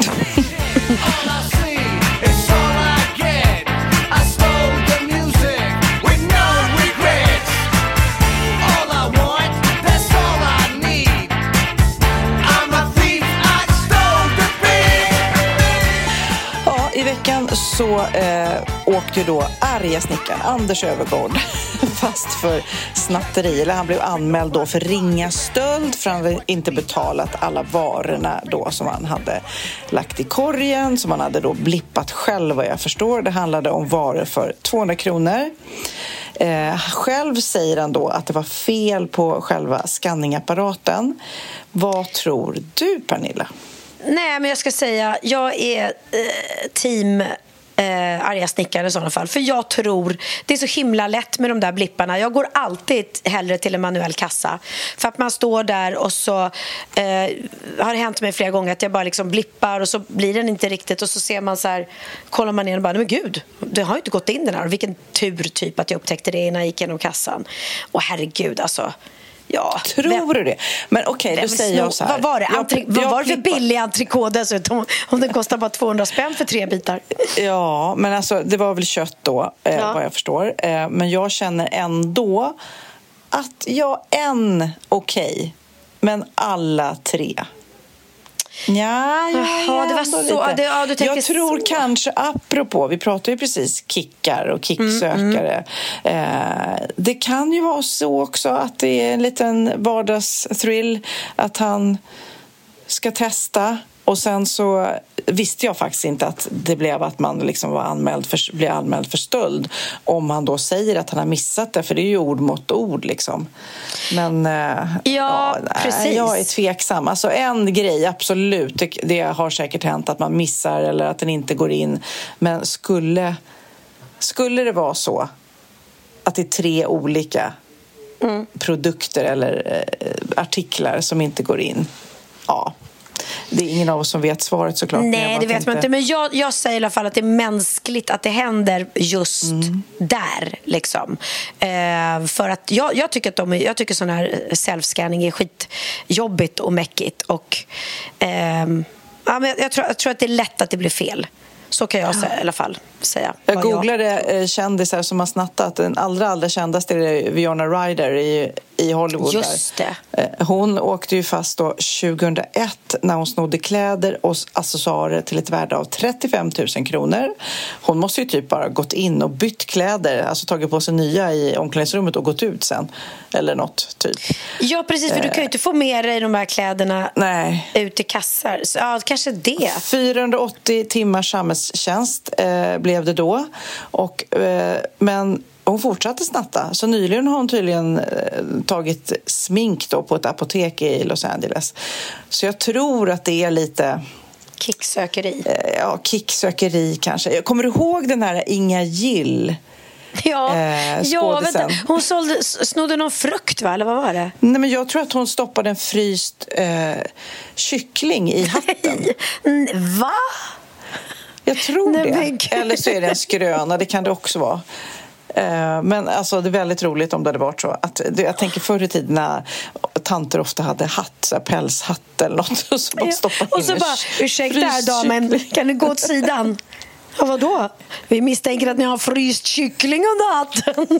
I veckan så eh, åkte ju då arga snickaren Anders Övergård fast för snatteri. Eller han blev anmäld då för ringa stöld för han hade inte betalat alla varorna då som han hade lagt i korgen, som han hade då blippat själv vad jag förstår. Det handlade om varor för tvåhundra kronor. Eh, själv säger han då att det var fel på själva scanningapparaten. Vad tror du, Pernilla? Nej, men jag ska säga, jag är eh, team eh, arga snickare i sådana fall. För jag tror, det är så himla lätt med de där blipparna. Jag går alltid hellre till en manuell kassa. För att man står där och så eh, har det hänt mig flera gånger att jag bara liksom blippar och så blir den inte riktigt. Och så ser man så här, kollar man ner och bara, men gud, det har ju inte gått in den här. Och vilken tur typ att jag upptäckte det innan jag gick genom kassan. Och herregud, alltså... Ja, tror vem, du det? Men okej, okay, då säger jag så här. Vad var det? Antri- jag, vad var det för billig entrecote dessutom? Om den kostar bara tvåhundra spänn för tre bitar. Ja, men alltså det var väl kött då, eh, ja. vad jag förstår. Eh, men jag känner ändå att jag en okej, okay, men alla tre. Ja, ja, ja, det var så, det, ja, du jag tror så. Kanske, apropå, vi pratade ju precis kickar och kicksökare. Mm, mm. Eh, det kan ju vara så också att det är en liten vardagsthrill att han ska testa. Och sen så visste jag faktiskt inte att det blev att man liksom var anmäld för, blev anmäld för stöld om han då säger att han har missat det, för det är ju ord mot ord liksom. Men ja, ja precis. Jag är tveksam. Alltså en grej, absolut, det, det har säkert hänt att man missar eller att den inte går in. Men skulle, skulle det vara så att det är tre olika mm. produkter eller eh, artiklar som inte går in, ja. Det är ingen av oss som vet svaret såklart. Nej, det vet tänkte... man inte. Men jag, jag säger i alla fall att det är mänskligt att det händer just mm. där. Liksom. Eh, för att jag, jag tycker att de, jag tycker sån här self-scanning är skitjobbigt och mäckigt. Och, eh, ja, men jag, tror, jag tror att det är lätt att det blir fel. Så kan jag säga, i alla fall säga. Jag googlade jag... kändisar som har snattat. Den allra, allra kändaste är Winona Ryder i, i Hollywood. Just det. Hon åkte ju fast då tjugohundraett när hon snodde kläder och accessoarer till ett värde av trettiofem tusen kronor. Hon måste ju typ bara gått in och bytt kläder, alltså tagit på sig nya i omklädningsrummet och gått ut sen. Eller något typ. Ja, precis, för du kan ju inte få med dig de här kläderna Nej. ut i kassar. Så, ja, kanske det. fyrahundraåttio timmars samhällstjänst eh, blev det då. Och, eh, men hon fortsatte snatta. Så nyligen har hon tydligen eh, tagit smink då på ett apotek i Los Angeles. Så jag tror att det är lite... Kicksökeri. Eh, ja, kicksökeri kanske. Kommer du ihåg den här Inga Gill? Ja, eh, ja vänta. Hon sålde, snodde någon frukt, va? Eller vad var det? Nej, men jag tror att hon stoppade en fryst eh, kyckling i hatten. Va? Jag tror Nej, det. Men... Eller så är det en skröna, det kan det också vara. Eh, men alltså, det är väldigt roligt om det hade varit så. Att, jag tänker förr i tiden när tanter ofta hade hatt, så här, pälshatt eller något. Och så bara stoppa ja. Och så bara, ursäkta här damen, kan du gå åt sidan? Ja, vadå? Vi misstänker att ni har fryst kyckling under hatten.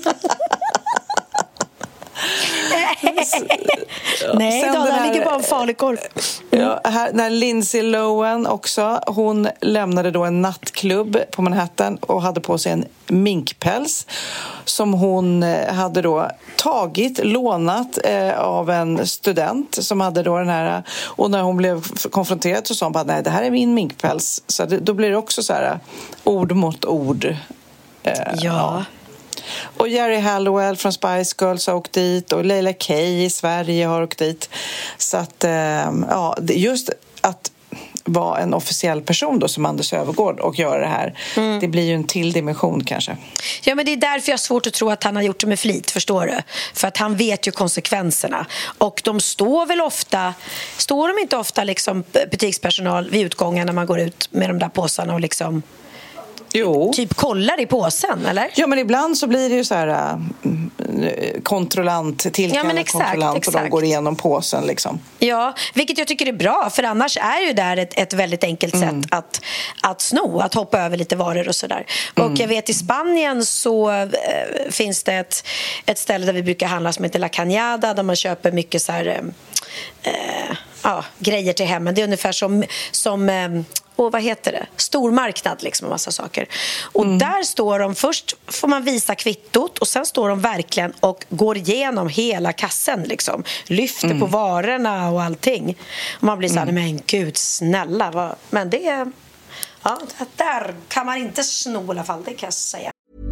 Nej, sen då, där här, ligger bara en falukorv. Mm. Ja, här, när Lindsay Lohan också, hon lämnade då en nattklubb på Manhattan och hade på sig en minkpäls som hon hade då tagit, lånat eh, av en student som hade då den här, och när hon blev konfronterad så sa hon bara, nej, det här är min minkpäls. Så det, då blir det också så här ord mot ord. Eh, ja. ja. Och Jerry Halliwell från Spice Girls har åkt dit och Leila Kay i Sverige har åkt dit. Så att, ja, just att vara en officiell person då som Anders Övergård och göra det här, mm. det blir ju en till dimension kanske. Ja, men det är därför jag har svårt att tro att han har gjort det med flit, förstår du? För att han vet ju konsekvenserna. Och de står väl ofta, står de inte ofta liksom butikspersonal vid utgången när man går ut med de där påsarna och liksom Jo. typ kollar i påsen, eller? Ja, men ibland så blir det ju så här äh, kontrollant, tillkallad ja, exakt, kontrollant exakt. Och de går igenom påsen liksom. Ja, vilket jag tycker är bra, för annars är ju där ett, ett väldigt enkelt mm. sätt att, att sno, att hoppa över lite varor och sådär. Mm. Och jag vet i Spanien så äh, finns det ett, ett ställe där vi brukar handla som heter La Cañada, där man köper mycket så här äh, ja, grejer till hemmen. Det är ungefär som, som äh, och vad heter det? Stormarknad liksom, och massa saker. Och mm. där står de, först får man visa kvittot och sen står de verkligen och går igenom hela kassen liksom. Lyfter mm. på varorna och allting. Och man blir så här, mm. men gud snälla. Vad? Men det är, ja, där kan man inte sno i alla fall, det kan jag säga.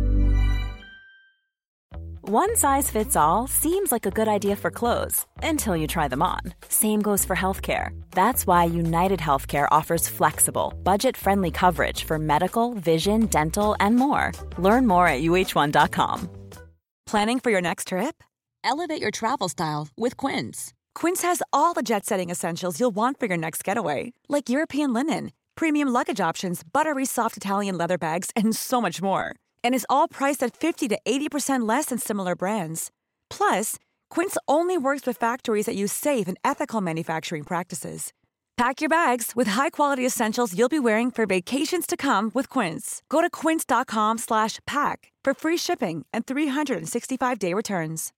One size fits all seems like a good idea for clothes until you try them on. Same goes for healthcare. That's why United Healthcare offers flexible, budget-friendly coverage for medical, vision, dental, and more. Learn more at U H one dot com. Planning for your next trip? Elevate your travel style with Quince. Quince has all the jet-setting essentials you'll want for your next getaway, like European linen, premium luggage options, buttery soft Italian leather bags, and so much more. And is all priced at fifty to eighty percent less than similar brands. Plus, Quince only works with factories that use safe and ethical manufacturing practices. Pack your bags with high-quality essentials you'll be wearing for vacations to come with Quince. Go to quince.com slash pack for free shipping and three sixty-five day returns.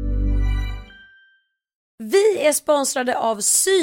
Vi är sponsrade av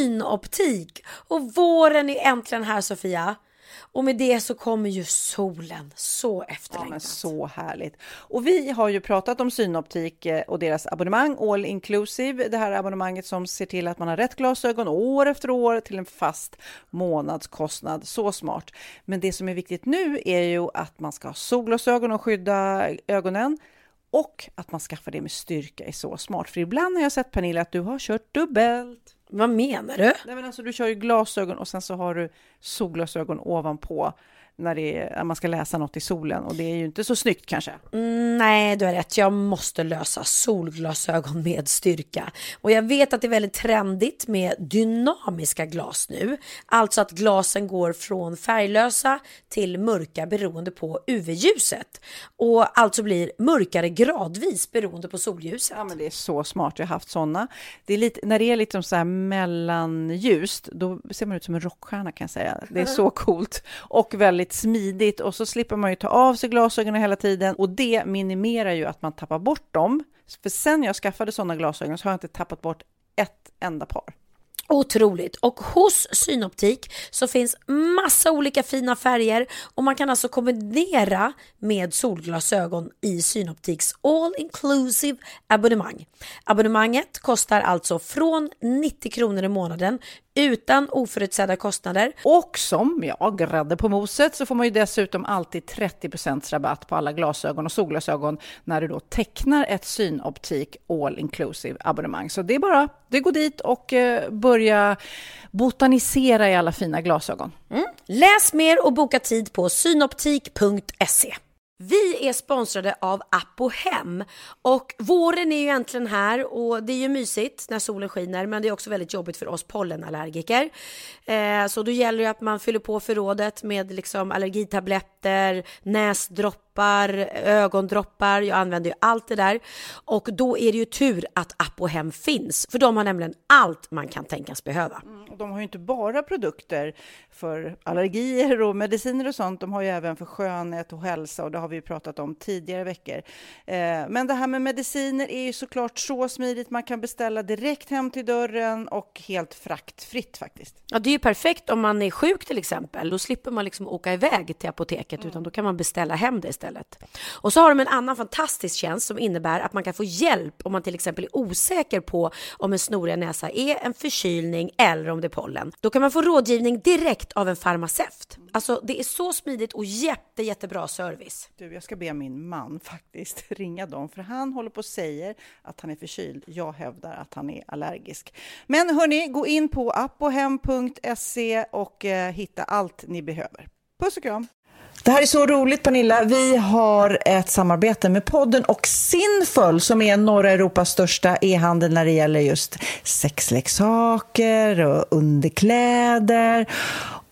Synoptik och våren är äntligen här, Sofia. Och med det så kommer ju solen, så efterlängtat. Ja, men så härligt. Och vi har ju pratat om Synoptik och deras abonnemang, all inclusive. Det här abonnemanget som ser till att man har rätt glasögon år efter år till en fast månadskostnad. Så smart. Men det som är viktigt nu är ju att man ska ha solglasögon och skydda ögonen. Och att man skaffar det med styrka är så smart. För ibland har jag sett, Pernilla, att du har kört dubbelt. Vad menar du? Nej, men alltså, du kör ju glasögon och sen så har du solglasögon ovanpå när, det är, när man ska läsa något i solen. Och det är ju inte så snyggt kanske. Mm, nej, du har rätt. Jag måste lösa solglasögon med styrka. Och jag vet att det är väldigt trendigt med dynamiska glas nu. Alltså att glasen går från färglösa till mörka beroende på U V-ljuset. Och alltså blir mörkare gradvis beroende på solljuset. Ja, men det är så smart. Jag har haft sådana. Det är lite, när det är lite så här mellanljust, då ser man ut som en rockstjärna, kan jag säga. Det är så coolt. Och väldigt smidigt, och så slipper man ju ta av sig glasögonen hela tiden, och det minimerar ju att man tappar bort dem. För sen jag skaffade sådana glasögon så har jag inte tappat bort ett enda par. Otroligt. Och hos Synoptik så finns massa olika fina färger, och man kan alltså kombinera med solglasögon i Synoptiks all inclusive abonnemang. Abonnemanget kostar alltså från nittio kronor i månaden utan oförutsedda kostnader. Och som jag grädde på moset så får man ju dessutom alltid trettio procent rabatt på alla glasögon och solglasögon när du då tecknar ett Synoptik all inclusive abonnemang. Så det är bara, det går dit och eh, börja botanisera i alla fina glasögon. Mm. Läs mer och boka tid på synoptik punkt se. Vi är sponsrade av Apohem, och våren är ju äntligen här, och det är ju mysigt när solen skiner, men det är också väldigt jobbigt för oss pollenallergiker. Eh, så då gäller det att man fyller på förrådet med liksom allergitabletter, näsdroppar, ögondroppar. Jag använder ju allt det där, och då är det ju tur att Apohem finns, för de har nämligen allt man kan tänkas behöva. Mm, och de har ju inte bara produkter för allergier och mediciner och sånt, de har ju även för skönhet och hälsa, och det har vi pratat om tidigare veckor. Eh, men det här med mediciner är ju såklart så smidigt. Man kan beställa direkt hem till dörren och helt fraktfritt faktiskt. Ja, det är ju perfekt om man är sjuk till exempel. Då slipper man liksom åka iväg till apoteket, mm. utan då kan man beställa hem det istället. Och så har de en annan fantastisk tjänst som innebär att man kan få hjälp om man till exempel är osäker på om en snorig näsa är en förkylning eller om det är pollen. Då kan man få rådgivning direkt av en farmaceut. Alltså det är så smidigt och jätte, jättebra service. Du, jag ska be min man faktiskt ringa dem, för han håller på och säger att han är förkyld. Jag hävdar att han är allergisk. Men hörni, gå in på apohem punkt se och eh, hitta allt ni behöver. Puss och kram! Det här är så roligt, Pernilla. Vi har ett samarbete med podden och Sinful, som är norra Europas största e-handel när det gäller just sexleksaker och underkläder.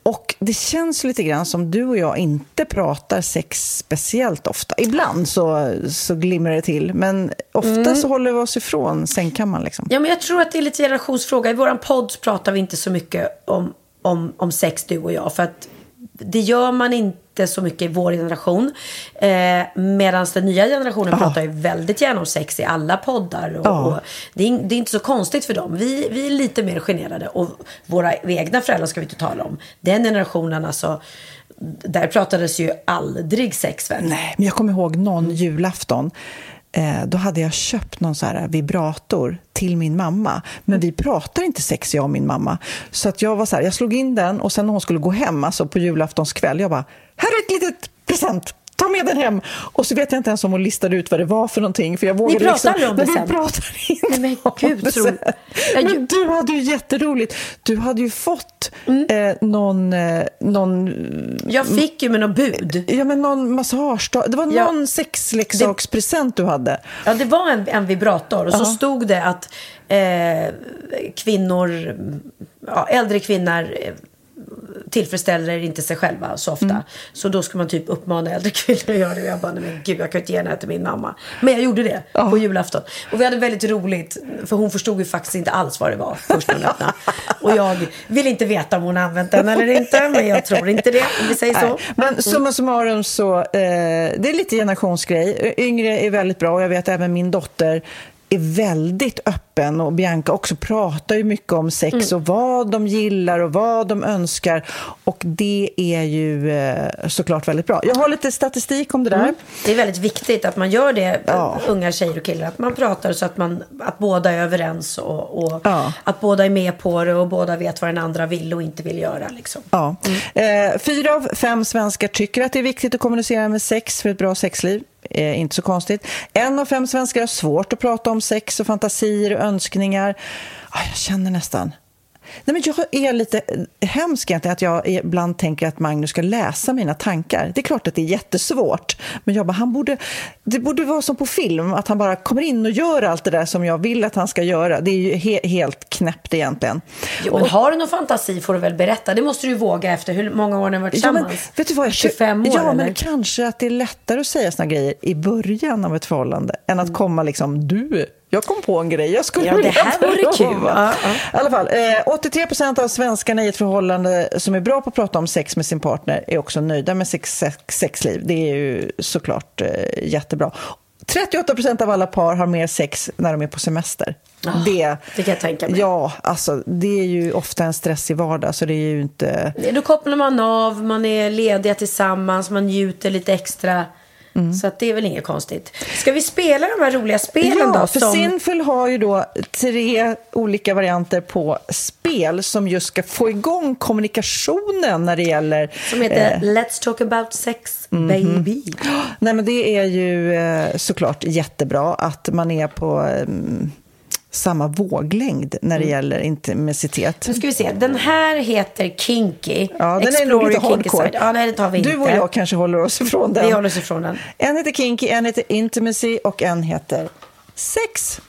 Och det känns lite grann som du och jag inte pratar sex speciellt ofta. Ibland så, så glimrar det till. Men ofta mm. så håller vi oss ifrån sängkammaren. Liksom. Ja, men jag tror att det är lite generationsfråga. I våran podd pratar vi inte så mycket om, om, om sex, du och jag. För att det gör man inte så mycket i vår generation. Eh, Medan den nya generationen oh. pratar ju väldigt gärna om sex i alla poddar. Och, oh. och det, är, det är inte så konstigt för dem. Vi, vi är lite mer generade. Och våra egna föräldrar ska vi inte tala om. Den generationen, alltså, där pratades ju aldrig sex väl? Nej, men jag kommer ihåg någon julafton. Eh, då hade jag köpt någon så här vibrator till min mamma. Men vi pratar inte sex, jag och min mamma. Så att jag var så här, jag slog in den och sen när hon skulle gå hem, alltså på julaftons kväll, jag bara, här är ett litet present. Ta med den hem. Och så vet jag inte ens om hon listade ut vad det var för någonting. För jag vågade Ni pratar liksom, om det sen? Vi pratar inte Nej, men gud, om det sen. Men du hade ju jätteroligt. Du hade ju fått mm. eh, någon, eh, någon... Jag fick ju med någon bud. Ja, men någon massage. Det var ja. någon sexleksakspresent du hade. Ja, det var en, en vibrator. Och så uh-huh. stod det att eh, kvinnor, ja, äldre kvinnor... tillfredsställer inte sig själva så ofta. Mm. Så då ska man typ uppmana äldre kvinnor att göra det. Jag bara, men gud, jag kan inte ge den här till min mamma. Men jag gjorde det oh. på julafton. Och vi hade väldigt roligt. För hon förstod ju faktiskt inte alls vad det var först när hon öppnade. Och jag vill inte veta om hon har använt den eller inte. Men jag tror inte det, om vi säger så. Nej. Men summa summarum så, eh, det är lite generationsgrej. Yngre är väldigt bra och jag vet även min dotter är väldigt öppen och Bianca också pratar ju mycket om sex mm. och vad de gillar och vad de önskar och det är ju eh, såklart väldigt bra. Jag har lite statistik om det där. Mm. Det är väldigt viktigt att man gör det, ja. unga tjejer och killar, att man pratar så att, man, att båda är överens och, och ja. att båda är med på det och båda vet vad den andra vill och inte vill göra. Liksom. Ja. Mm. Eh, fyra av fem svenskar tycker att det är viktigt att kommunicera med sex för ett bra sexliv. Eh, inte så konstigt. En av fem svenskar har svårt att prata om sex och fantasier och önskningar. Ah, jag känner nästan... Nej, men jag är lite hemsk egentligen att jag ibland tänker att Magnus ska läsa mina tankar. Det är klart att det är jättesvårt. Men jag bara, han borde, det borde vara som på film. Att han bara kommer in och gör allt det där som jag vill att han ska göra. Det är ju he- helt knäppt egentligen. Jo, men har du någon fantasi får du väl berätta. Det måste du våga efter hur många år ni har varit tillsammans. Ja, men, vet du vad, jag, tjugofem år, ja, eller? Men kanske att det är lättare att säga såna grejer i början av ett förhållande. Än att komma liksom, du... Jag kom på en grej. Jag skulle ja, det här vore kul. Ja, ja. I alla fall, eh, åttiotre procent av svenskarna i ett förhållande som är bra på att prata om sex med sin partner är också nöjda med sex, sex, sexliv. Det är ju såklart eh, jättebra. trettioåtta procent av alla par har mer sex när de är på semester. Oh, det, det kan jag tänka mig. Ja, alltså det är ju ofta en stressig vardag så det är ju inte... Då kopplar man av, man är lediga tillsammans, man njuter lite extra. Mm. Så att det är väl inget konstigt. Ska vi spela de här roliga spelen ja, då? För som... Sinful har ju då tre olika varianter på spel som just ska få igång kommunikationen när det gäller... Som heter eh... Let's talk about sex, mm-hmm. baby. Nej, men det är ju eh, såklart jättebra att man är på... Eh, samma våglängd när det mm. gäller intimitet. Nu ska vi se. Den här heter Kinky. Ja, den Explore är lite hardcore. Ja, nej, det tar vi inte. Du och jag kanske håller oss ifrån den. Vi håller oss ifrån den. En heter Kinky, en heter Intimacy och en heter Sex.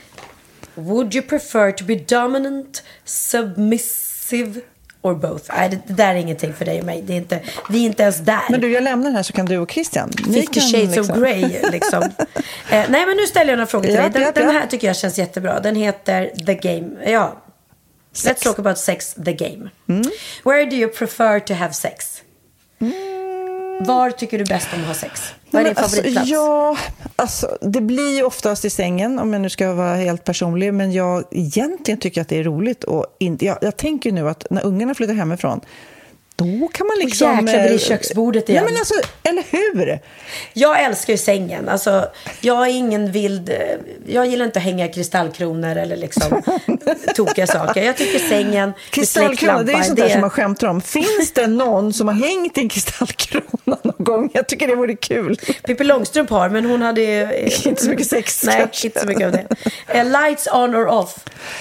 Would you prefer to be dominant, submissive or both? Nej, det, det där är ingenting för dig och mig. Det är inte, vi är inte ens där. Men du, jag lämnar den här så kan du och Christian. Fifty shades liksom. Of Grey liksom. eh, nej, men nu ställer jag några frågor till ja, dig. Den, ja, ja. den här tycker jag känns jättebra. Den heter The Game. Ja. Sex. Let's talk about sex, the game. Mm. Where do you prefer to have sex? Mm. Var tycker du bäst om att ha sex? Vad är din favoritplats? Alltså, ja, alltså, det blir ju oftast i sängen, om jag nu ska vara helt personlig. Men jag egentligen tycker att det är roligt. Och inte, jag, jag tänker nu att när ungarna flyttar hemifrån, då kan man liksom... Och jäklar vid köksbordet igen. Ja, men alltså, eller hur? Jag älskar ju sängen. Alltså, jag är ingen vild... Jag gillar inte att hänga kristallkronor eller liksom tokiga saker. Jag tycker sängen... Kristallkronor, det är sånt där det... som man skämtar om. Finns det någon som har hängt en kristallkrona någon gång? Jag tycker det vore kul. Pippi Långstrump har, men hon hade... inte så mycket sex. Nej, kanske. Inte så mycket av det. Uh, lights on or off?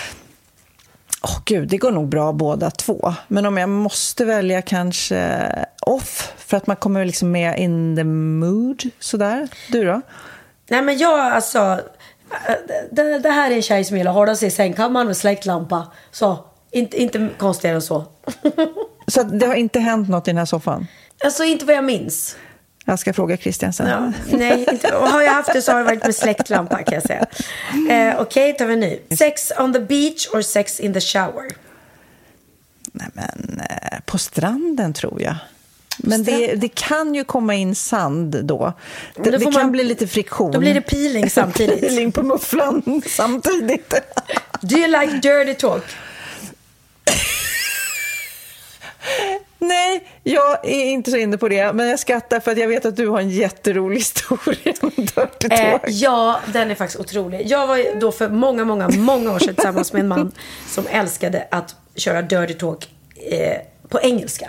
Åh oh, gud, det går nog bra båda två. Men om jag måste välja kanske off. För att man kommer liksom med in the mood. Sådär. Du då? Nej, men jag alltså... Det, det här är en tjej som gillar att hålla sig i sängkammaren med släckt lampa. Så, inte, inte konstigare än så. Så det har inte hänt något i den här soffan? Alltså inte vad jag minns. Jag ska fråga Christian sen. Ja, nej, inte. Och har jag haft det så har det varit med släktlampa kan jag säga. Eh, Okej, okay, tar vi en ny. Sex on the beach or sex in the shower? Nej, men eh, på stranden tror jag. Men det, det kan ju komma in sand då. Det, då det kan man, bli lite friktion. Då blir det peeling samtidigt. Peeling på mufflan samtidigt. Do you like dirty talk? Nej, jag är inte så inne på det. Men jag skrattar för att jag vet att du har en jätterolig historia om dirty talk. Eh, ja, den är faktiskt otrolig. Jag var då för många, många, många år sedan tillsammans med en man som älskade att köra dirty talk eh, på engelska.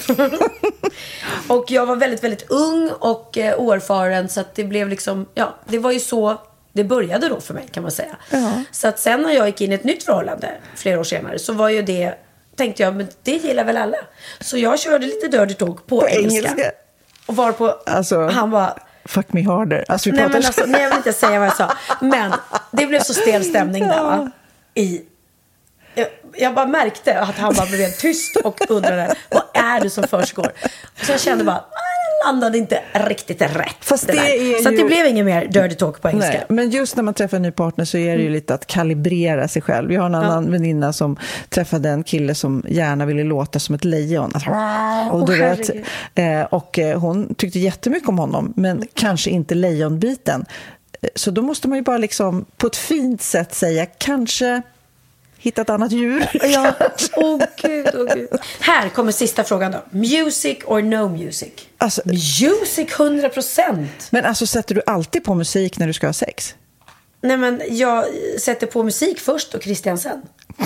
Och jag var väldigt, väldigt ung och eh, oerfaren. Så att det blev liksom, ja, det var ju så det började då för mig kan man säga. Uh-huh. Så att sen när jag gick in i ett nytt förhållande flera år senare så var ju det, tänkte jag, men det gillar väl alla. Så jag körde lite dirty talk på, på engelska. engelska. Och var på, alltså, han var... Fuck me harder. Alltså, vi nej, pratar... men alltså, nej, jag vill inte säga vad jag sa. Men det blev så stel stämning där va? I... Jag, jag bara märkte att han bara blev helt tyst och undrade, vad är det som försiggår? Så jag kände bara, landade inte riktigt rätt. Fast det det är så ju... att det blev inget mer dirty talk på engelska. Nej, men just när man träffar en ny partner så är det ju lite att kalibrera sig själv. Vi har en annan ja. väninna som träffade en kille som gärna ville låta som ett lejon. Och, du oh, vet, och hon tyckte jättemycket om honom, men kanske inte lejonbiten. Så då måste man ju bara liksom på ett fint sätt säga, kanske... hitta ett annat djur. Ja, åh gud, åh gud. Här kommer sista frågan då. Music or no music? Alltså, music hundra procent. Men alltså sätter du alltid på musik när du ska ha sex? Nej, men jag sätter på musik först och Christian sen.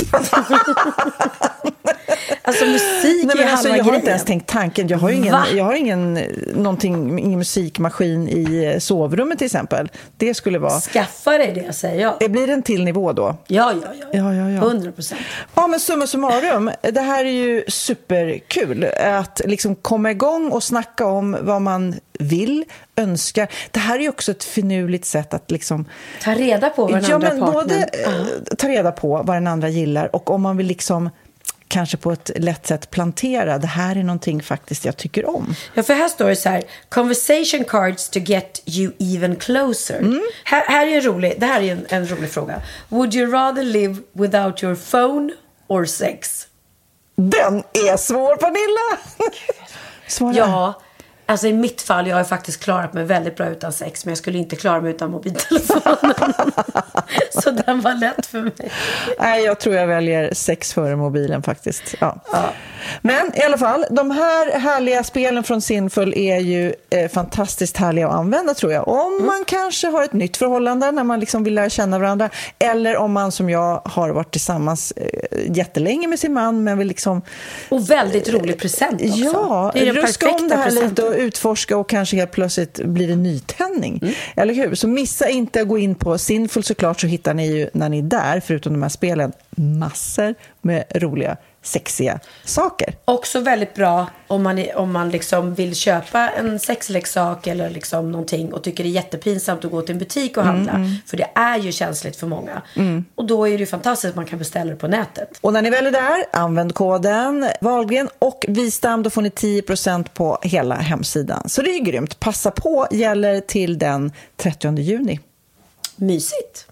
Alltså musik. Nej, men är alltså, jag har grejen. Inte ens tänkt tanken. Jag har ju ingen, jag har ingen, någonting, ingen musikmaskin i sovrummet till exempel. Det skulle vara... Skaffa dig det, säger jag. Det blir en till nivå då. Ja, ja, ja. ja, ja, ja. hundra procent. Ja, men summa summarum. Det här är ju superkul. Att liksom komma igång och snacka om vad man vill, önskar. Det här är ju också ett finurligt sätt att liksom... ta reda på vad den ja, andra men partnern... både uh. ta reda på vad den andra gillar och om man vill liksom kanske på ett lätt sätt plantera. Det här är någonting faktiskt jag tycker om. Ja, för här står det så här: conversation cards to get you even closer. Mm. Här, här är en rolig, det här är en, en rolig fråga. Would you rather live without your phone or sex? Den är svår, Pernilla! Svåra. Ja, alltså i mitt fall, jag har faktiskt klarat mig väldigt bra utan sex, men jag skulle inte klara mig utan mobiltelefonen. Så den var lätt för mig. Nej, jag tror jag väljer sex före mobilen faktiskt. Ja. Ja. Men i alla fall, de här härliga spelen från Sinful är ju eh, fantastiskt härliga att använda, tror jag. Om mm. man kanske har ett nytt förhållande när man liksom vill lära känna varandra, eller om man som jag har varit tillsammans eh, jättelänge med sin man, men vill liksom... Och väldigt rolig present också. Ja, det är den ruska om det här presenten. Lite och utforska och kanske helt plötsligt blir det nytändning. Mm. Eller hur? Så missa inte att gå in på Sinful såklart, så hittar ni ju när ni är där, förutom de här spelen, massor med roliga sexiga saker. Också väldigt bra om man, om man liksom vill köpa en sexleksak eller liksom någonting och tycker det är jättepinsamt att gå till en butik och handla. Mm, mm. För det är ju känsligt för många. Mm. Och då är det ju fantastiskt att man kan beställa det på nätet. Och när ni väl är där, använd koden Wahlgren och Wistam, då får ni tio procent på hela hemsidan. Så det är grymt. Passa på, gäller till den trettionde juni. Mysigt.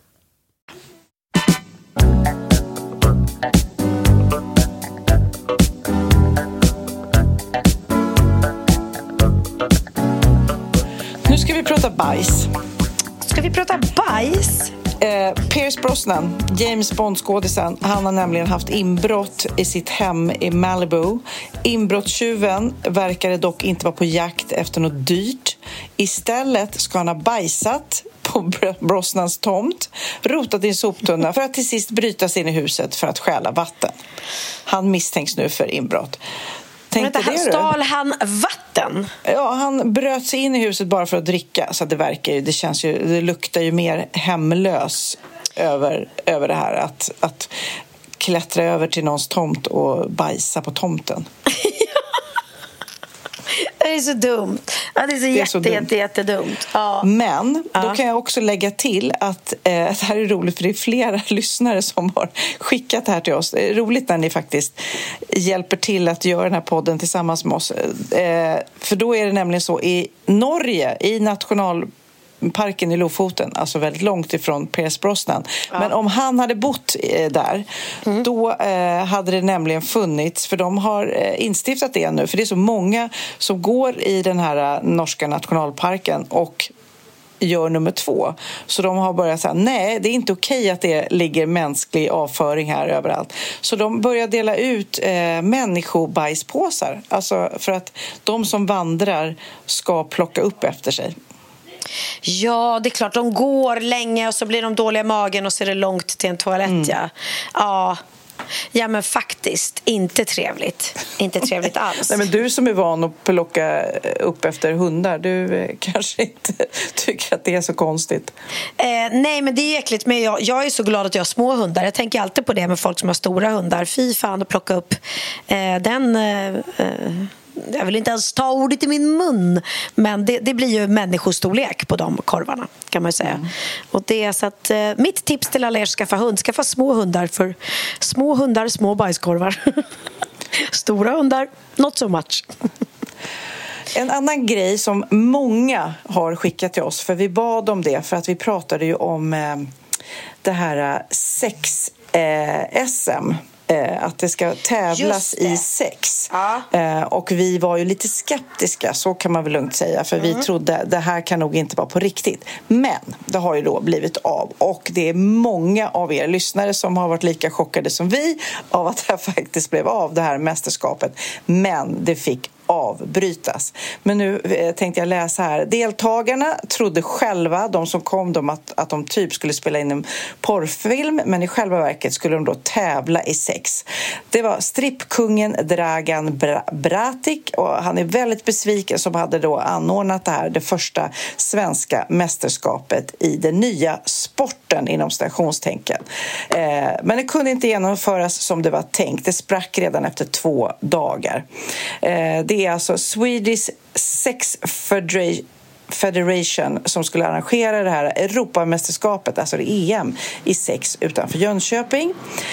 Nu ska vi prata bajs. Ska vi prata bajs? Eh, Pierce Brosnan, James Bond-skådisen, han har nämligen haft inbrott i sitt hem i Malibu. Inbrottstjuven verkade dock inte vara på jakt efter något dyrt. Istället ska han ha bajsat på Brosnans tomt, rotat i en soptunna för att till sist bryta sig in i huset för att stjäla vatten. Han misstänks nu för inbrott. Vänta, han stal han vatten? Ja, han bröt sig in i huset bara för att dricka. Så det verkar ju, det känns ju, det luktar ju mer hemlös över, över det här att, att klättra över till någons tomt och bajsa på tomten. Det är så dumt. Ja, det är så, det är jätte, så jätte, jätte, jättedumt. Ja. Men ja. då kan jag också lägga till att eh, det här är roligt för det är flera lyssnare som har skickat det här till oss. Det är roligt när ni faktiskt hjälper till att göra den här podden tillsammans med oss. Eh, för då är det nämligen så i Norge, i national parken i Lofoten, alltså väldigt långt ifrån Pierce Brosnan. Ja. Men om han hade bott eh, där, mm. då eh, hade det nämligen funnits, för de har eh, instiftat det nu, för det är så många som går i den här eh, norska nationalparken och gör nummer två. Så de har börjat säga, nej, det är inte okej att det ligger mänsklig avföring här överallt. Så de börjar dela ut eh, människobajspåsar, alltså för att de som vandrar ska plocka upp efter sig. Ja, det är klart, de går länge och så blir de dåliga i magen och så är det långt till en toalett, mm. ja. Ja. Ja, men faktiskt inte trevligt. Inte trevligt alls. Nej, men du som är van att plocka upp efter hundar, du kanske inte tycker att det är så konstigt. Eh, nej, men det är äckligt. Men jag, jag är så glad att jag har små hundar. Jag tänker alltid på det med folk som har stora hundar. Fy fan att plocka upp eh, den... Eh, jag vill inte ens ta ordet i min mun, men det, det blir ju människostorlek på de korvarna, kan man ju säga. Mm. Och det är så att eh, mitt tips till alla er som skaffar hund, skaffa små hundar, för små hundar, små bajskorvar. Stora hundar, not so much. En annan grej som många har skickat till oss, för vi bad om det, för att vi pratade ju om eh, det här sex-S M. Eh, att det ska tävlas det. i sex. Ja. Eh, och vi var ju lite skeptiska, så kan man väl lugnt säga. För mm. vi trodde det här kan nog inte vara på riktigt. Men det har ju då blivit av. Och det är många av er lyssnare som har varit lika chockade som vi av att det här faktiskt blev av, det här mästerskapet. Men det fick avbrytas. Men nu eh, tänkte jag läsa här. Deltagarna trodde själva, de som kom, dem att, att de typ skulle spela in en porrfilm, men i själva verket skulle de då tävla i sex. Det var strippkungen Dragan Bra- Bratic, och han är väldigt besviken som hade då anordnat det här, det första svenska mästerskapet i den nya sporten inom stationstänken. Eh, men det kunde inte genomföras som det var tänkt. Det sprack redan efter två dagar. Eh, det är alltså Swedish Sex Federation Federation som skulle arrangera det här Europamästerskapet, alltså det E M i sex utanför Jönköping.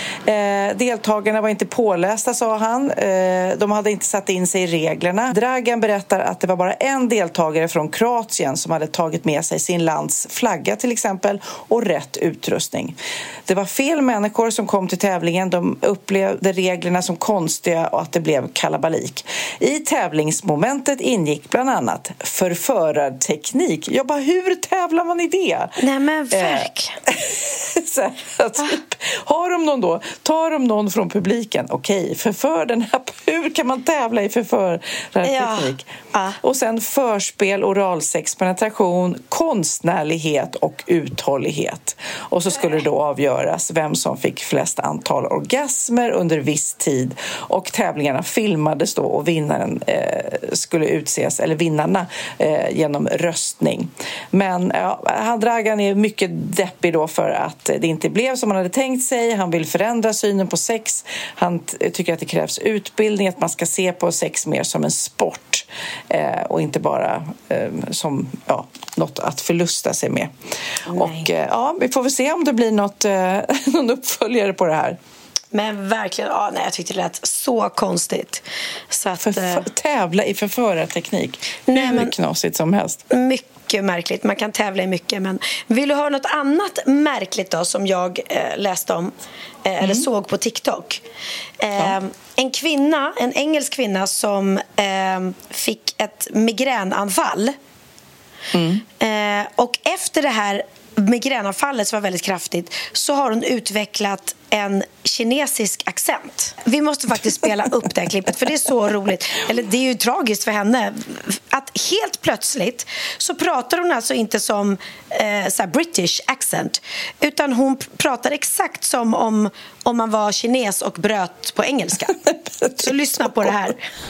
Eh, deltagarna var inte pålästa, sa han. Eh, de hade inte satt in sig i reglerna. Dragan berättar att det var bara en deltagare från Kroatien som hade tagit med sig sin lands flagga till exempel och rätt utrustning. Det var fel människor som kom till tävlingen. De upplevde reglerna som konstiga och att det blev kalabalik. I tävlingsmomentet ingick bland annat förförad teknik. Jag bara, hur tävlar man i det? Nej, men verkligen. Eh, så här, typ, har de någon då? Tar de någon från publiken? Okej, förför den här. Hur kan man tävla i förförarteknik? Ja. Och sen förspel, oralsex, penetration, konstnärlighet och uthållighet. Och så skulle det då avgöras vem som fick flest antal orgasmer under viss tid. Och tävlingarna filmades då och vinnaren eh, skulle utses, eller vinnarna eh, genom röstning. Men ja, Dragan är mycket deppig då för att det inte blev som han hade tänkt sig. Han vill förändra synen på sex. Han t- tycker att det krävs utbildning, att man ska se på sex mer som en sport eh, och inte bara eh, som ja, något att förlusta sig med. Nej. Och eh, ja, vi får väl se om det blir något, eh, någon uppföljare på det här. Men verkligen, ja, nej, jag tyckte det lät så konstigt. Så att, för, tävla i förförarteknik. Nej, hur men, knasigt som helst. Mycket märkligt. Man kan tävla i mycket. Men vill du höra något annat märkligt då, som jag eh, läste om eh, mm. eller såg på TikTok? Eh, ja. En kvinna, en engelsk kvinna som eh, fick ett migränanfall. Mm. Eh, och efter det här migränanfallet som var väldigt kraftigt, så har hon utvecklat en kinesisk accent. Vi måste faktiskt spela upp det här klippet, för det är så roligt. Eller det är ju tragiskt för henne att helt plötsligt så pratar hon alltså inte som eh, så här British accent, utan hon pratar exakt som om, om man var kines och bröt på engelska. Så lyssna på det här.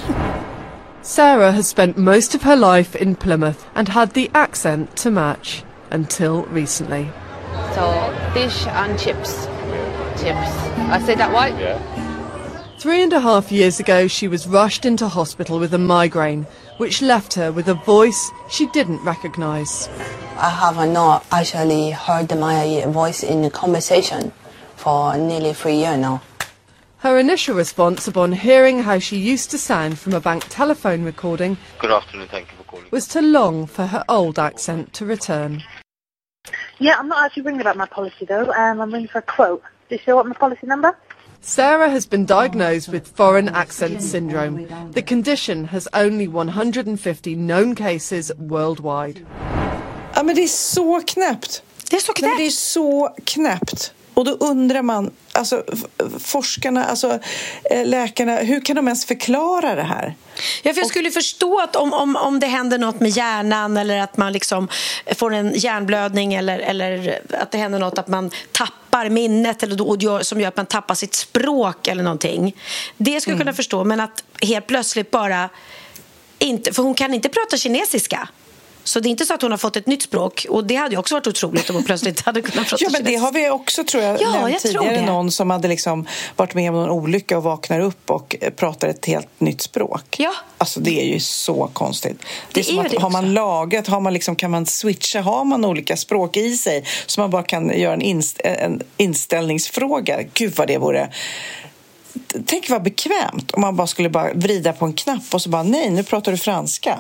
Sarah has spent most of her life in Plymouth and had the accent to match until recently. So, fish and chips. Chips. I said that right? Yeah. Three and a half years ago, she was rushed into hospital with a migraine, which left her with a voice she didn't recognise. I have not actually heard my voice in a conversation for nearly three years now. Her initial response upon hearing how she used to sound from a bank telephone recording Good afternoon, thank you for calling. was to long for her old accent to return. Yeah, I'm not actually ringing about my policy though. Um, I'm ringing for a quote. Do you still want my policy number? Sarah has been diagnosed with foreign accent syndrome. The condition has only one hundred fifty known cases worldwide. Ja, men det är så knäppt. Det är så knäppt. Nej, det är så knäppt. Och då undrar man, alltså forskarna, alltså läkarna, hur kan de ens förklara det här? Ja, för jag skulle förstå att om, om, om det händer något med hjärnan eller att man liksom får en hjärnblödning eller, eller att det händer något att man tappar minnet eller då, som gör att man tappar sitt språk eller någonting. Det skulle jag kunna Mm. förstå, men att helt plötsligt bara inte, för hon kan inte prata kinesiska. Så det är inte så att hon har fått ett nytt språk. Och det hade ju också varit otroligt om hon plötsligt hade kunnat prata. Ja, men det har vi också, tror jag, ja, nämnt jag tidigare. tror det. Någon som hade liksom varit med om en olycka och vaknar upp och pratar ett helt nytt språk. Ja. Alltså det är ju så konstigt. Det, Det är som är att det har man också. lagat, har man liksom, kan man switcha, har man olika språk i sig så man bara kan göra en, inst- en inställningsfråga. Gud vad det vore. Tänk vad bekvämt om man bara skulle bara vrida på en knapp och så bara, nej, nu pratar du franska.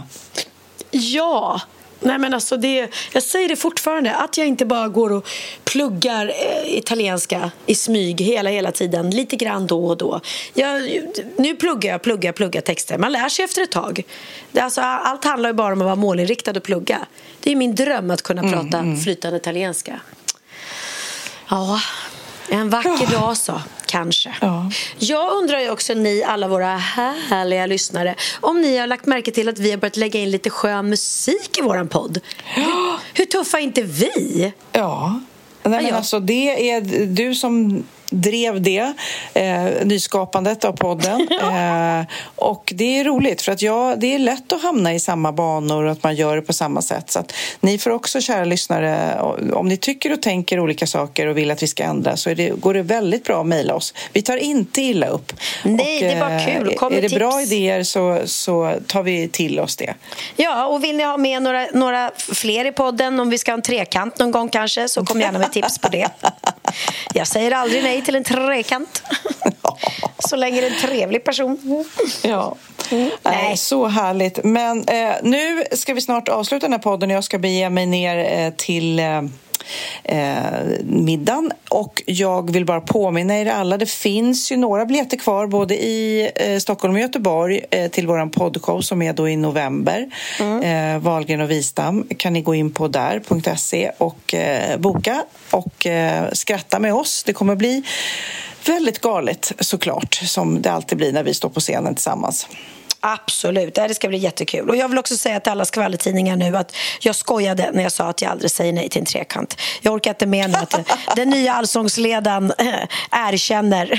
Ja. Nej, men alltså det, jag säger det fortfarande, att jag inte bara går och pluggar eh, italienska i smyg hela, hela tiden, lite grann då och då. Jag, nu pluggar jag, pluggar, pluggar texter. Man lär sig efter ett tag. Det, alltså, allt handlar ju bara om att vara målinriktad och plugga. Det är min dröm att kunna prata mm, mm. flytande italienska. Ja, en vacker ja. dag så, kanske. Ja. Jag undrar ju också, ni alla våra härliga lyssnare, om ni har lagt märke till att vi har börjat lägga in lite skön musik i våran podd. Ja. Hur, hur tuffa är inte vi? Ja, Nej, men alltså, det är du som drev det, eh, nyskapandet av podden. eh, och det är roligt för att jag, det är lätt att hamna i samma banor och att man gör det på samma sätt. Så att ni får också, kära lyssnare, om ni tycker och tänker olika saker och vill att vi ska ändra, så är det, går det väldigt bra att mejla oss. Vi tar inte illa upp. Nej, och, det är bara kul. Kom är det tips. bra idéer så, så tar vi till oss det. Ja, och vill ni ha med några, några fler i podden, om vi ska ha en trekant någon gång kanske, så kom gärna med tips på det. Jag säger aldrig nej till en trekant. Så länge det är en trevlig person. Ja, mm. Nej. Så härligt. Men eh, nu ska vi snart avsluta den här podden. Jag ska bege mig ner eh, till eh, eh, middagen. Och jag vill bara påminna er alla. Det finns ju några biljetter kvar både i eh, Stockholm och Göteborg eh, till våran poddshow som är då i november. Mm. Eh, Wahlgren och Wistam kan ni gå in på där punkt se och eh, boka och eh, skratta med oss. Det kommer bli väldigt galet såklart, som det alltid blir när vi står på scenen tillsammans. Absolut, det ska bli jättekul. Och jag vill också säga till alla skvallertidningar nu att jag skojade när jag sa att jag aldrig säger nej till en trekant. Jag orkar inte med nu att den nya allsångsledaren erkänner.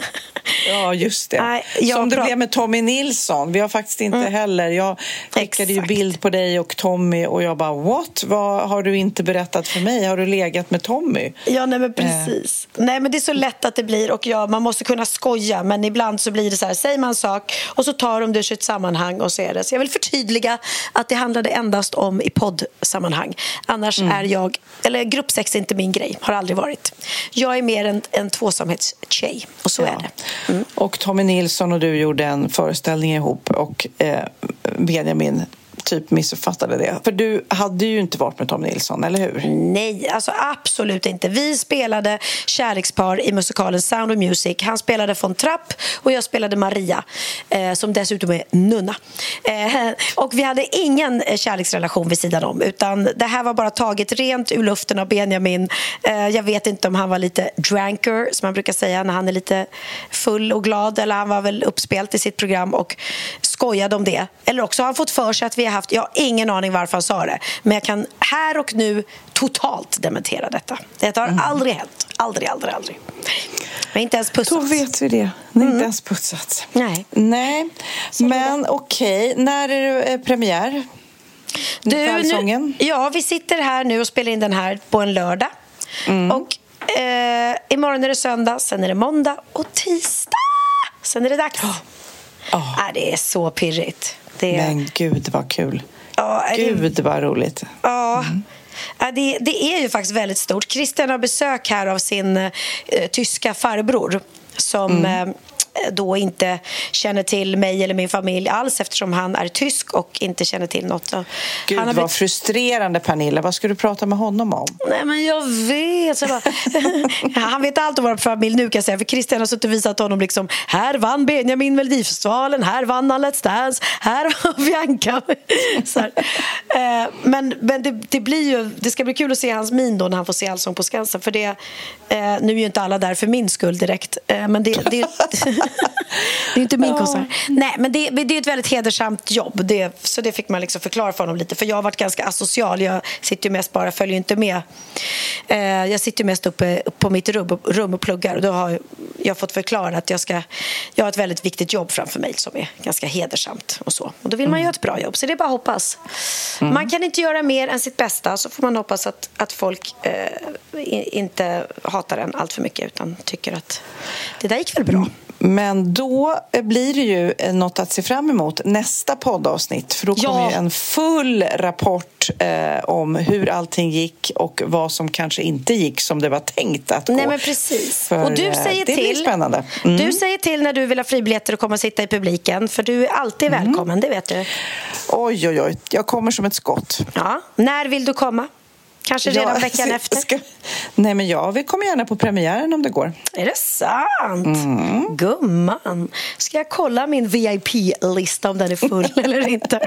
Ja, just det. Nej, som det pra- blev med Tommy Nilsson. Vi har faktiskt inte mm. heller. Jag skickade ju bild på dig och Tommy och jag bara, what? Vad har du inte berättat för mig? Har du legat med Tommy? Ja, nej men precis. Eh. Nej, men det är så lätt att det blir, och ja, man måste kunna skoja, men ibland så blir det så här, säger man en sak och så tar de det i ett sammanhang och ser det. Så jag vill förtydliga att det handlade endast om i poddsammanhang. Annars mm. är jag, eller gruppsex är inte min grej, har aldrig varit. Jag är mer en, en tvåsamhetstjej, och så ja. är det. Mm. Och Tommy Nilsson och du gjorde en föreställning ihop och eh, Benjamin typ missuppfattade det. För du hade ju inte varit med Tommy Nilsson, eller hur? Nej, alltså absolut inte. Vi spelade kärlekspar i musikalen Sound of Music. Han spelade von Trapp och jag spelade Maria, eh, som dessutom är nunna. Eh, och vi hade ingen kärleksrelation vid sidan om, utan det här var bara taget rent ur luften av Benjamin. Eh, jag vet inte om han var lite dranker, som man brukar säga när han är lite full och glad, eller han var väl uppspelt i sitt program och skojade om det. Eller också har han fått för sig att vi har haft, jag har ingen aning varför han sa det, men jag kan här och nu totalt dementera detta. Det har mm. aldrig hänt. Aldrig, aldrig, aldrig. Men inte ens pussats. Då vet vi det. Nej, mm. inte ens pussats. Nej. Nej. Men okej, okay. När är det premiär? Du, nu, ja, vi sitter här nu och spelar in den här på en lördag. Mm. Och eh, imorgon är det söndag, sen är det måndag och tisdag. sen är det dags. Oh. Oh. Ah, det är så pirrigt. Det är... Men gud vad kul. Ja, gud det... vad roligt. Ja, mm. ja det, det är ju faktiskt väldigt stort. Christian har besök här av sin eh, tyska farbror som... Mm. Eh, då inte känner till mig eller min familj alls eftersom han är tysk och inte känner till något. Så Gud, han har vad blivit... frustrerande, Pernilla. Vad ska du prata med honom om? Nej, men jag vet. Så bara... han vet allt om vår familj nu kan jag säga. För Christian har suttit och visat honom liksom, här vann Benjamin Melodifestivalen, här vann han Let's Dance, här har Bianca. Så här. Eh, men men det, det blir ju, det ska bli kul att se hans min då när han får se Allsång på Skansen. För det, eh, nu är ju inte alla där för min skull direkt. Eh, men det, det det är inte min konsert. Nej, men det, det är ett väldigt hedersamt jobb. Det, så det fick man liksom förklara för honom lite. För jag har varit ganska asocial. Jag sitter ju mest bara, följer inte med. Eh, jag sitter ju mest uppe, uppe på mitt rum, rum och pluggar. Och då har jag fått förklara att jag ska jag har ett väldigt viktigt jobb framför mig som är ganska hedersamt och så. Och då vill man göra ett bra jobb. Så det är bara att hoppas. Mm. Man kan inte göra mer än sitt bästa. Så får man hoppas att, att folk eh, inte hatar en allt för mycket utan tycker att det där gick väl bra. Men då blir det ju något att se fram emot nästa poddavsnitt. För då kommer ja. ju en full rapport eh, om hur allting gick och vad som kanske inte gick som det var tänkt att gå. Nej, men precis. För, och du säger det till, blir spännande. Mm. Du säger till när du vill ha fribiljetter och komma och sitta i publiken. För du är alltid mm. välkommen, det vet du. Oj, oj, oj. Jag kommer som ett skott. Ja. När vill du komma? Kanske redan ja, veckan ska, efter? Ska... Nej, men jag vill komma gärna på premiären om det går. Är det sant? Mm. Gumman. Ska jag kolla min V I P-lista om den är full eller inte?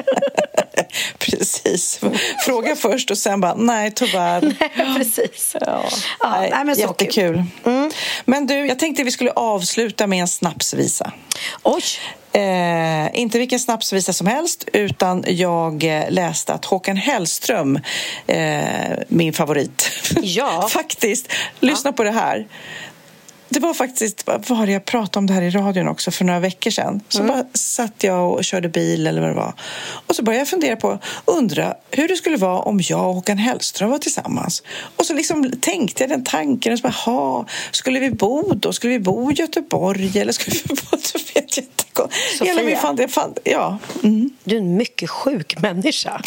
Precis. Fråga först och sen bara, nej tyvärr. Nej, precis. Ja. Ja, nej, men så jättekul. Mm. Men du, jag tänkte vi skulle avsluta med en snapsvisa. Oj! Eh, inte vilken snapsvisa som helst, utan jag läste att Håkan Hellström, eh, min favorit, ja. faktiskt, lyssna ja. på det här. Det var faktiskt, vad var det jag pratade om det här i radion också för några veckor sedan. Så mm. bara satt jag och körde bil eller vad det var. Och så började jag fundera på, undra hur det skulle vara om jag och Håkan Hellström var tillsammans. Och så liksom tänkte jag den tanken, och så bara, ha, skulle vi bo då? Skulle vi bo i Göteborg eller skulle vi bo, så vet jag inte. Hela min fan, det fan, ja. Mm. Du är en mycket sjuk människa.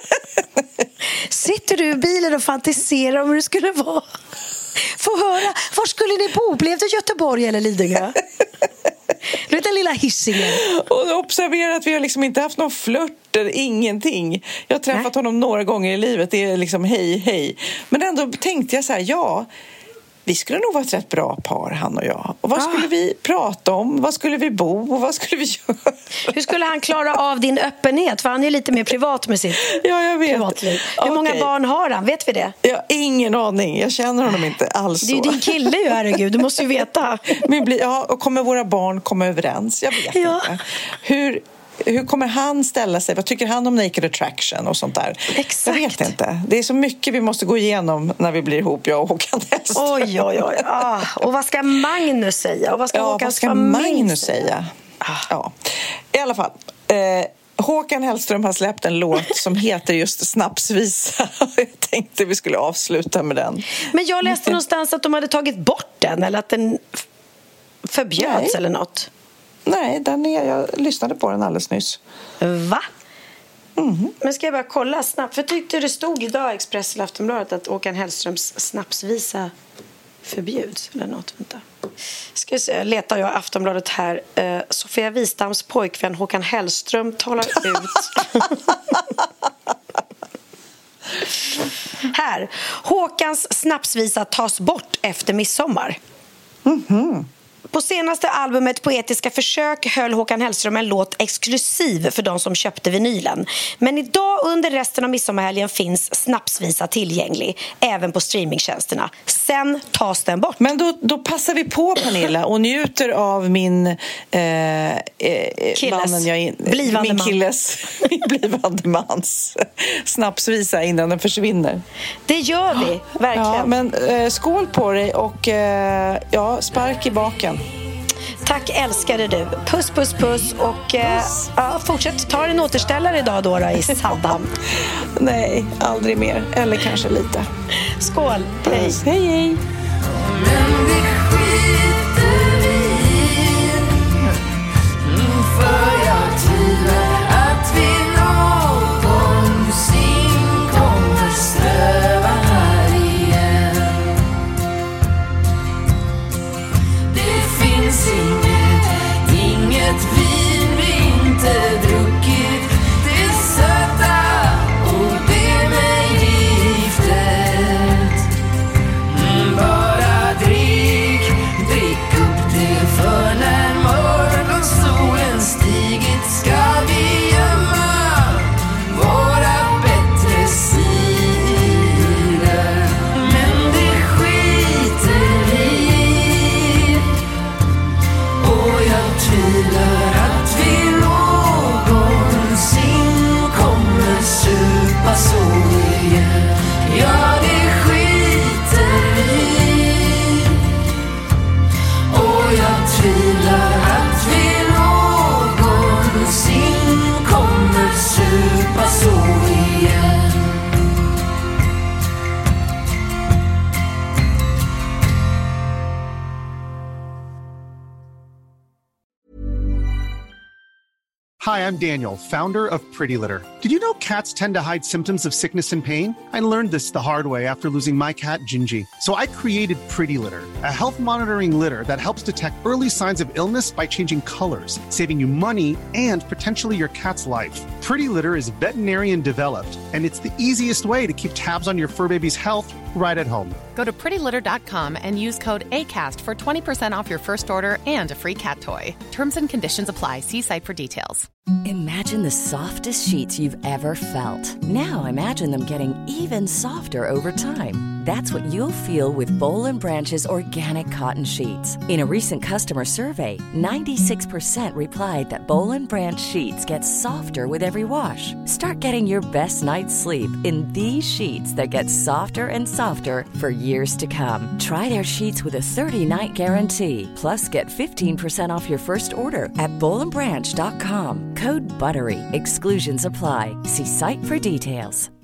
Sitter du i bilen och fantiserar om hur det skulle vara? Få höra, var skulle ni bo? Blev det Göteborg eller Lidingö? Du vet den lilla Hisingen. Och observera att vi har liksom inte haft någon flört eller ingenting. Jag har träffat Nej. honom några gånger i livet. Det är liksom hej, hej. Men ändå tänkte jag så här, ja, vi skulle nog vara ett rätt bra par, han och jag. Och vad ah. skulle vi prata om? Vad skulle vi bo? Och vad skulle vi göra? Hur skulle han klara av din öppenhet? För han är lite mer privat med sitt ja, jag vet. privatliv. Hur okay. många barn har han? Vet vi det? Jag har ingen aning. Jag känner honom inte alls så. Det är ju din kille ju, herregud. Du måste ju veta. Men bli, ja, och kommer våra barn komma överens? Jag vet ja. inte. Hur... Hur kommer han ställa sig? Vad tycker han om Naked Attraction och sånt där? Exakt. Jag vet inte. Det är så mycket vi måste gå igenom när vi blir ihop, jag och Håkan Hellström. Oj, oj, oj. Ah, och vad ska Magnus säga? Och vad ska ja, Håkans vad ska familj Magnus säga? säga? Ah. Ja. I alla fall. Eh, Håkan Hellström har släppt en låt som heter just Snapsvisa. Jag tänkte vi skulle avsluta med den. Men jag läste någonstans att de hade tagit bort den eller att den förbjöds Nej. eller något. Nej, den är, jag lyssnade på den alldeles nyss. Va? Mm. Men ska jag bara kolla snabbt? För tyckte det stod idag i Expressen och Aftonbladet att Håkan Hellströms snapsvisa förbjuds eller något. Vänta. Ska jag se, letar jag Aftonbladet här. Uh, Sofia Wistams pojkvän Håkan Hellström talar ut. Här. Håkans snapsvisa tas bort efter midsommar. Mhm. På senaste albumet Poetiska försök höll Håkan Hellström en låt exklusiv för de som köpte vinylen. Men idag under resten av midsommarhelgen finns snapsvisa tillgänglig även på streamingtjänsterna. Sen tas den bort. Men då, då passar vi på, Pernilla, och njuter av min eh, eh, killes, mannen jag in, blivande min man. killes min blivande mans snapsvisa innan den försvinner. Det gör vi, verkligen. Ja, men eh, skål på dig och eh, ja, spark i baken. Tack älskade du. Puss, puss, puss. Och eh, ja, fortsätt ta en återställare idag då, då i Sandhamn. Nej, aldrig mer. Eller kanske lite. Skål. Hej. Hej, hej. Men det skiter vi i. Hi, I'm Daniel, founder of Pretty Litter. Did you know cats tend to hide symptoms of sickness and pain? I learned this the hard way after losing my cat, Gingy. So I created Pretty Litter, a health monitoring litter that helps detect early signs of illness by changing colors, saving you money and potentially your cat's life. Pretty Litter is veterinarian developed, and it's the easiest way to keep tabs on your fur baby's health right at home. Go to pretty litter dot com and use code ACAST for twenty percent off your first order and a free cat toy. Terms and conditions apply. See site for details. Imagine the softest sheets you've ever felt. Now imagine them getting even softer over time. That's what you'll feel with Boll and Branch's organic cotton sheets. In a recent customer survey, ninety-six percent replied that Boll and Branch sheets get softer with every wash. Start getting your best night's sleep in these sheets that get softer and softer for years to come. Try their sheets with a thirty-night guarantee. Plus, get fifteen percent off your first order at boll and branch dot com. Code BUTTERY. Exclusions apply. See site for details.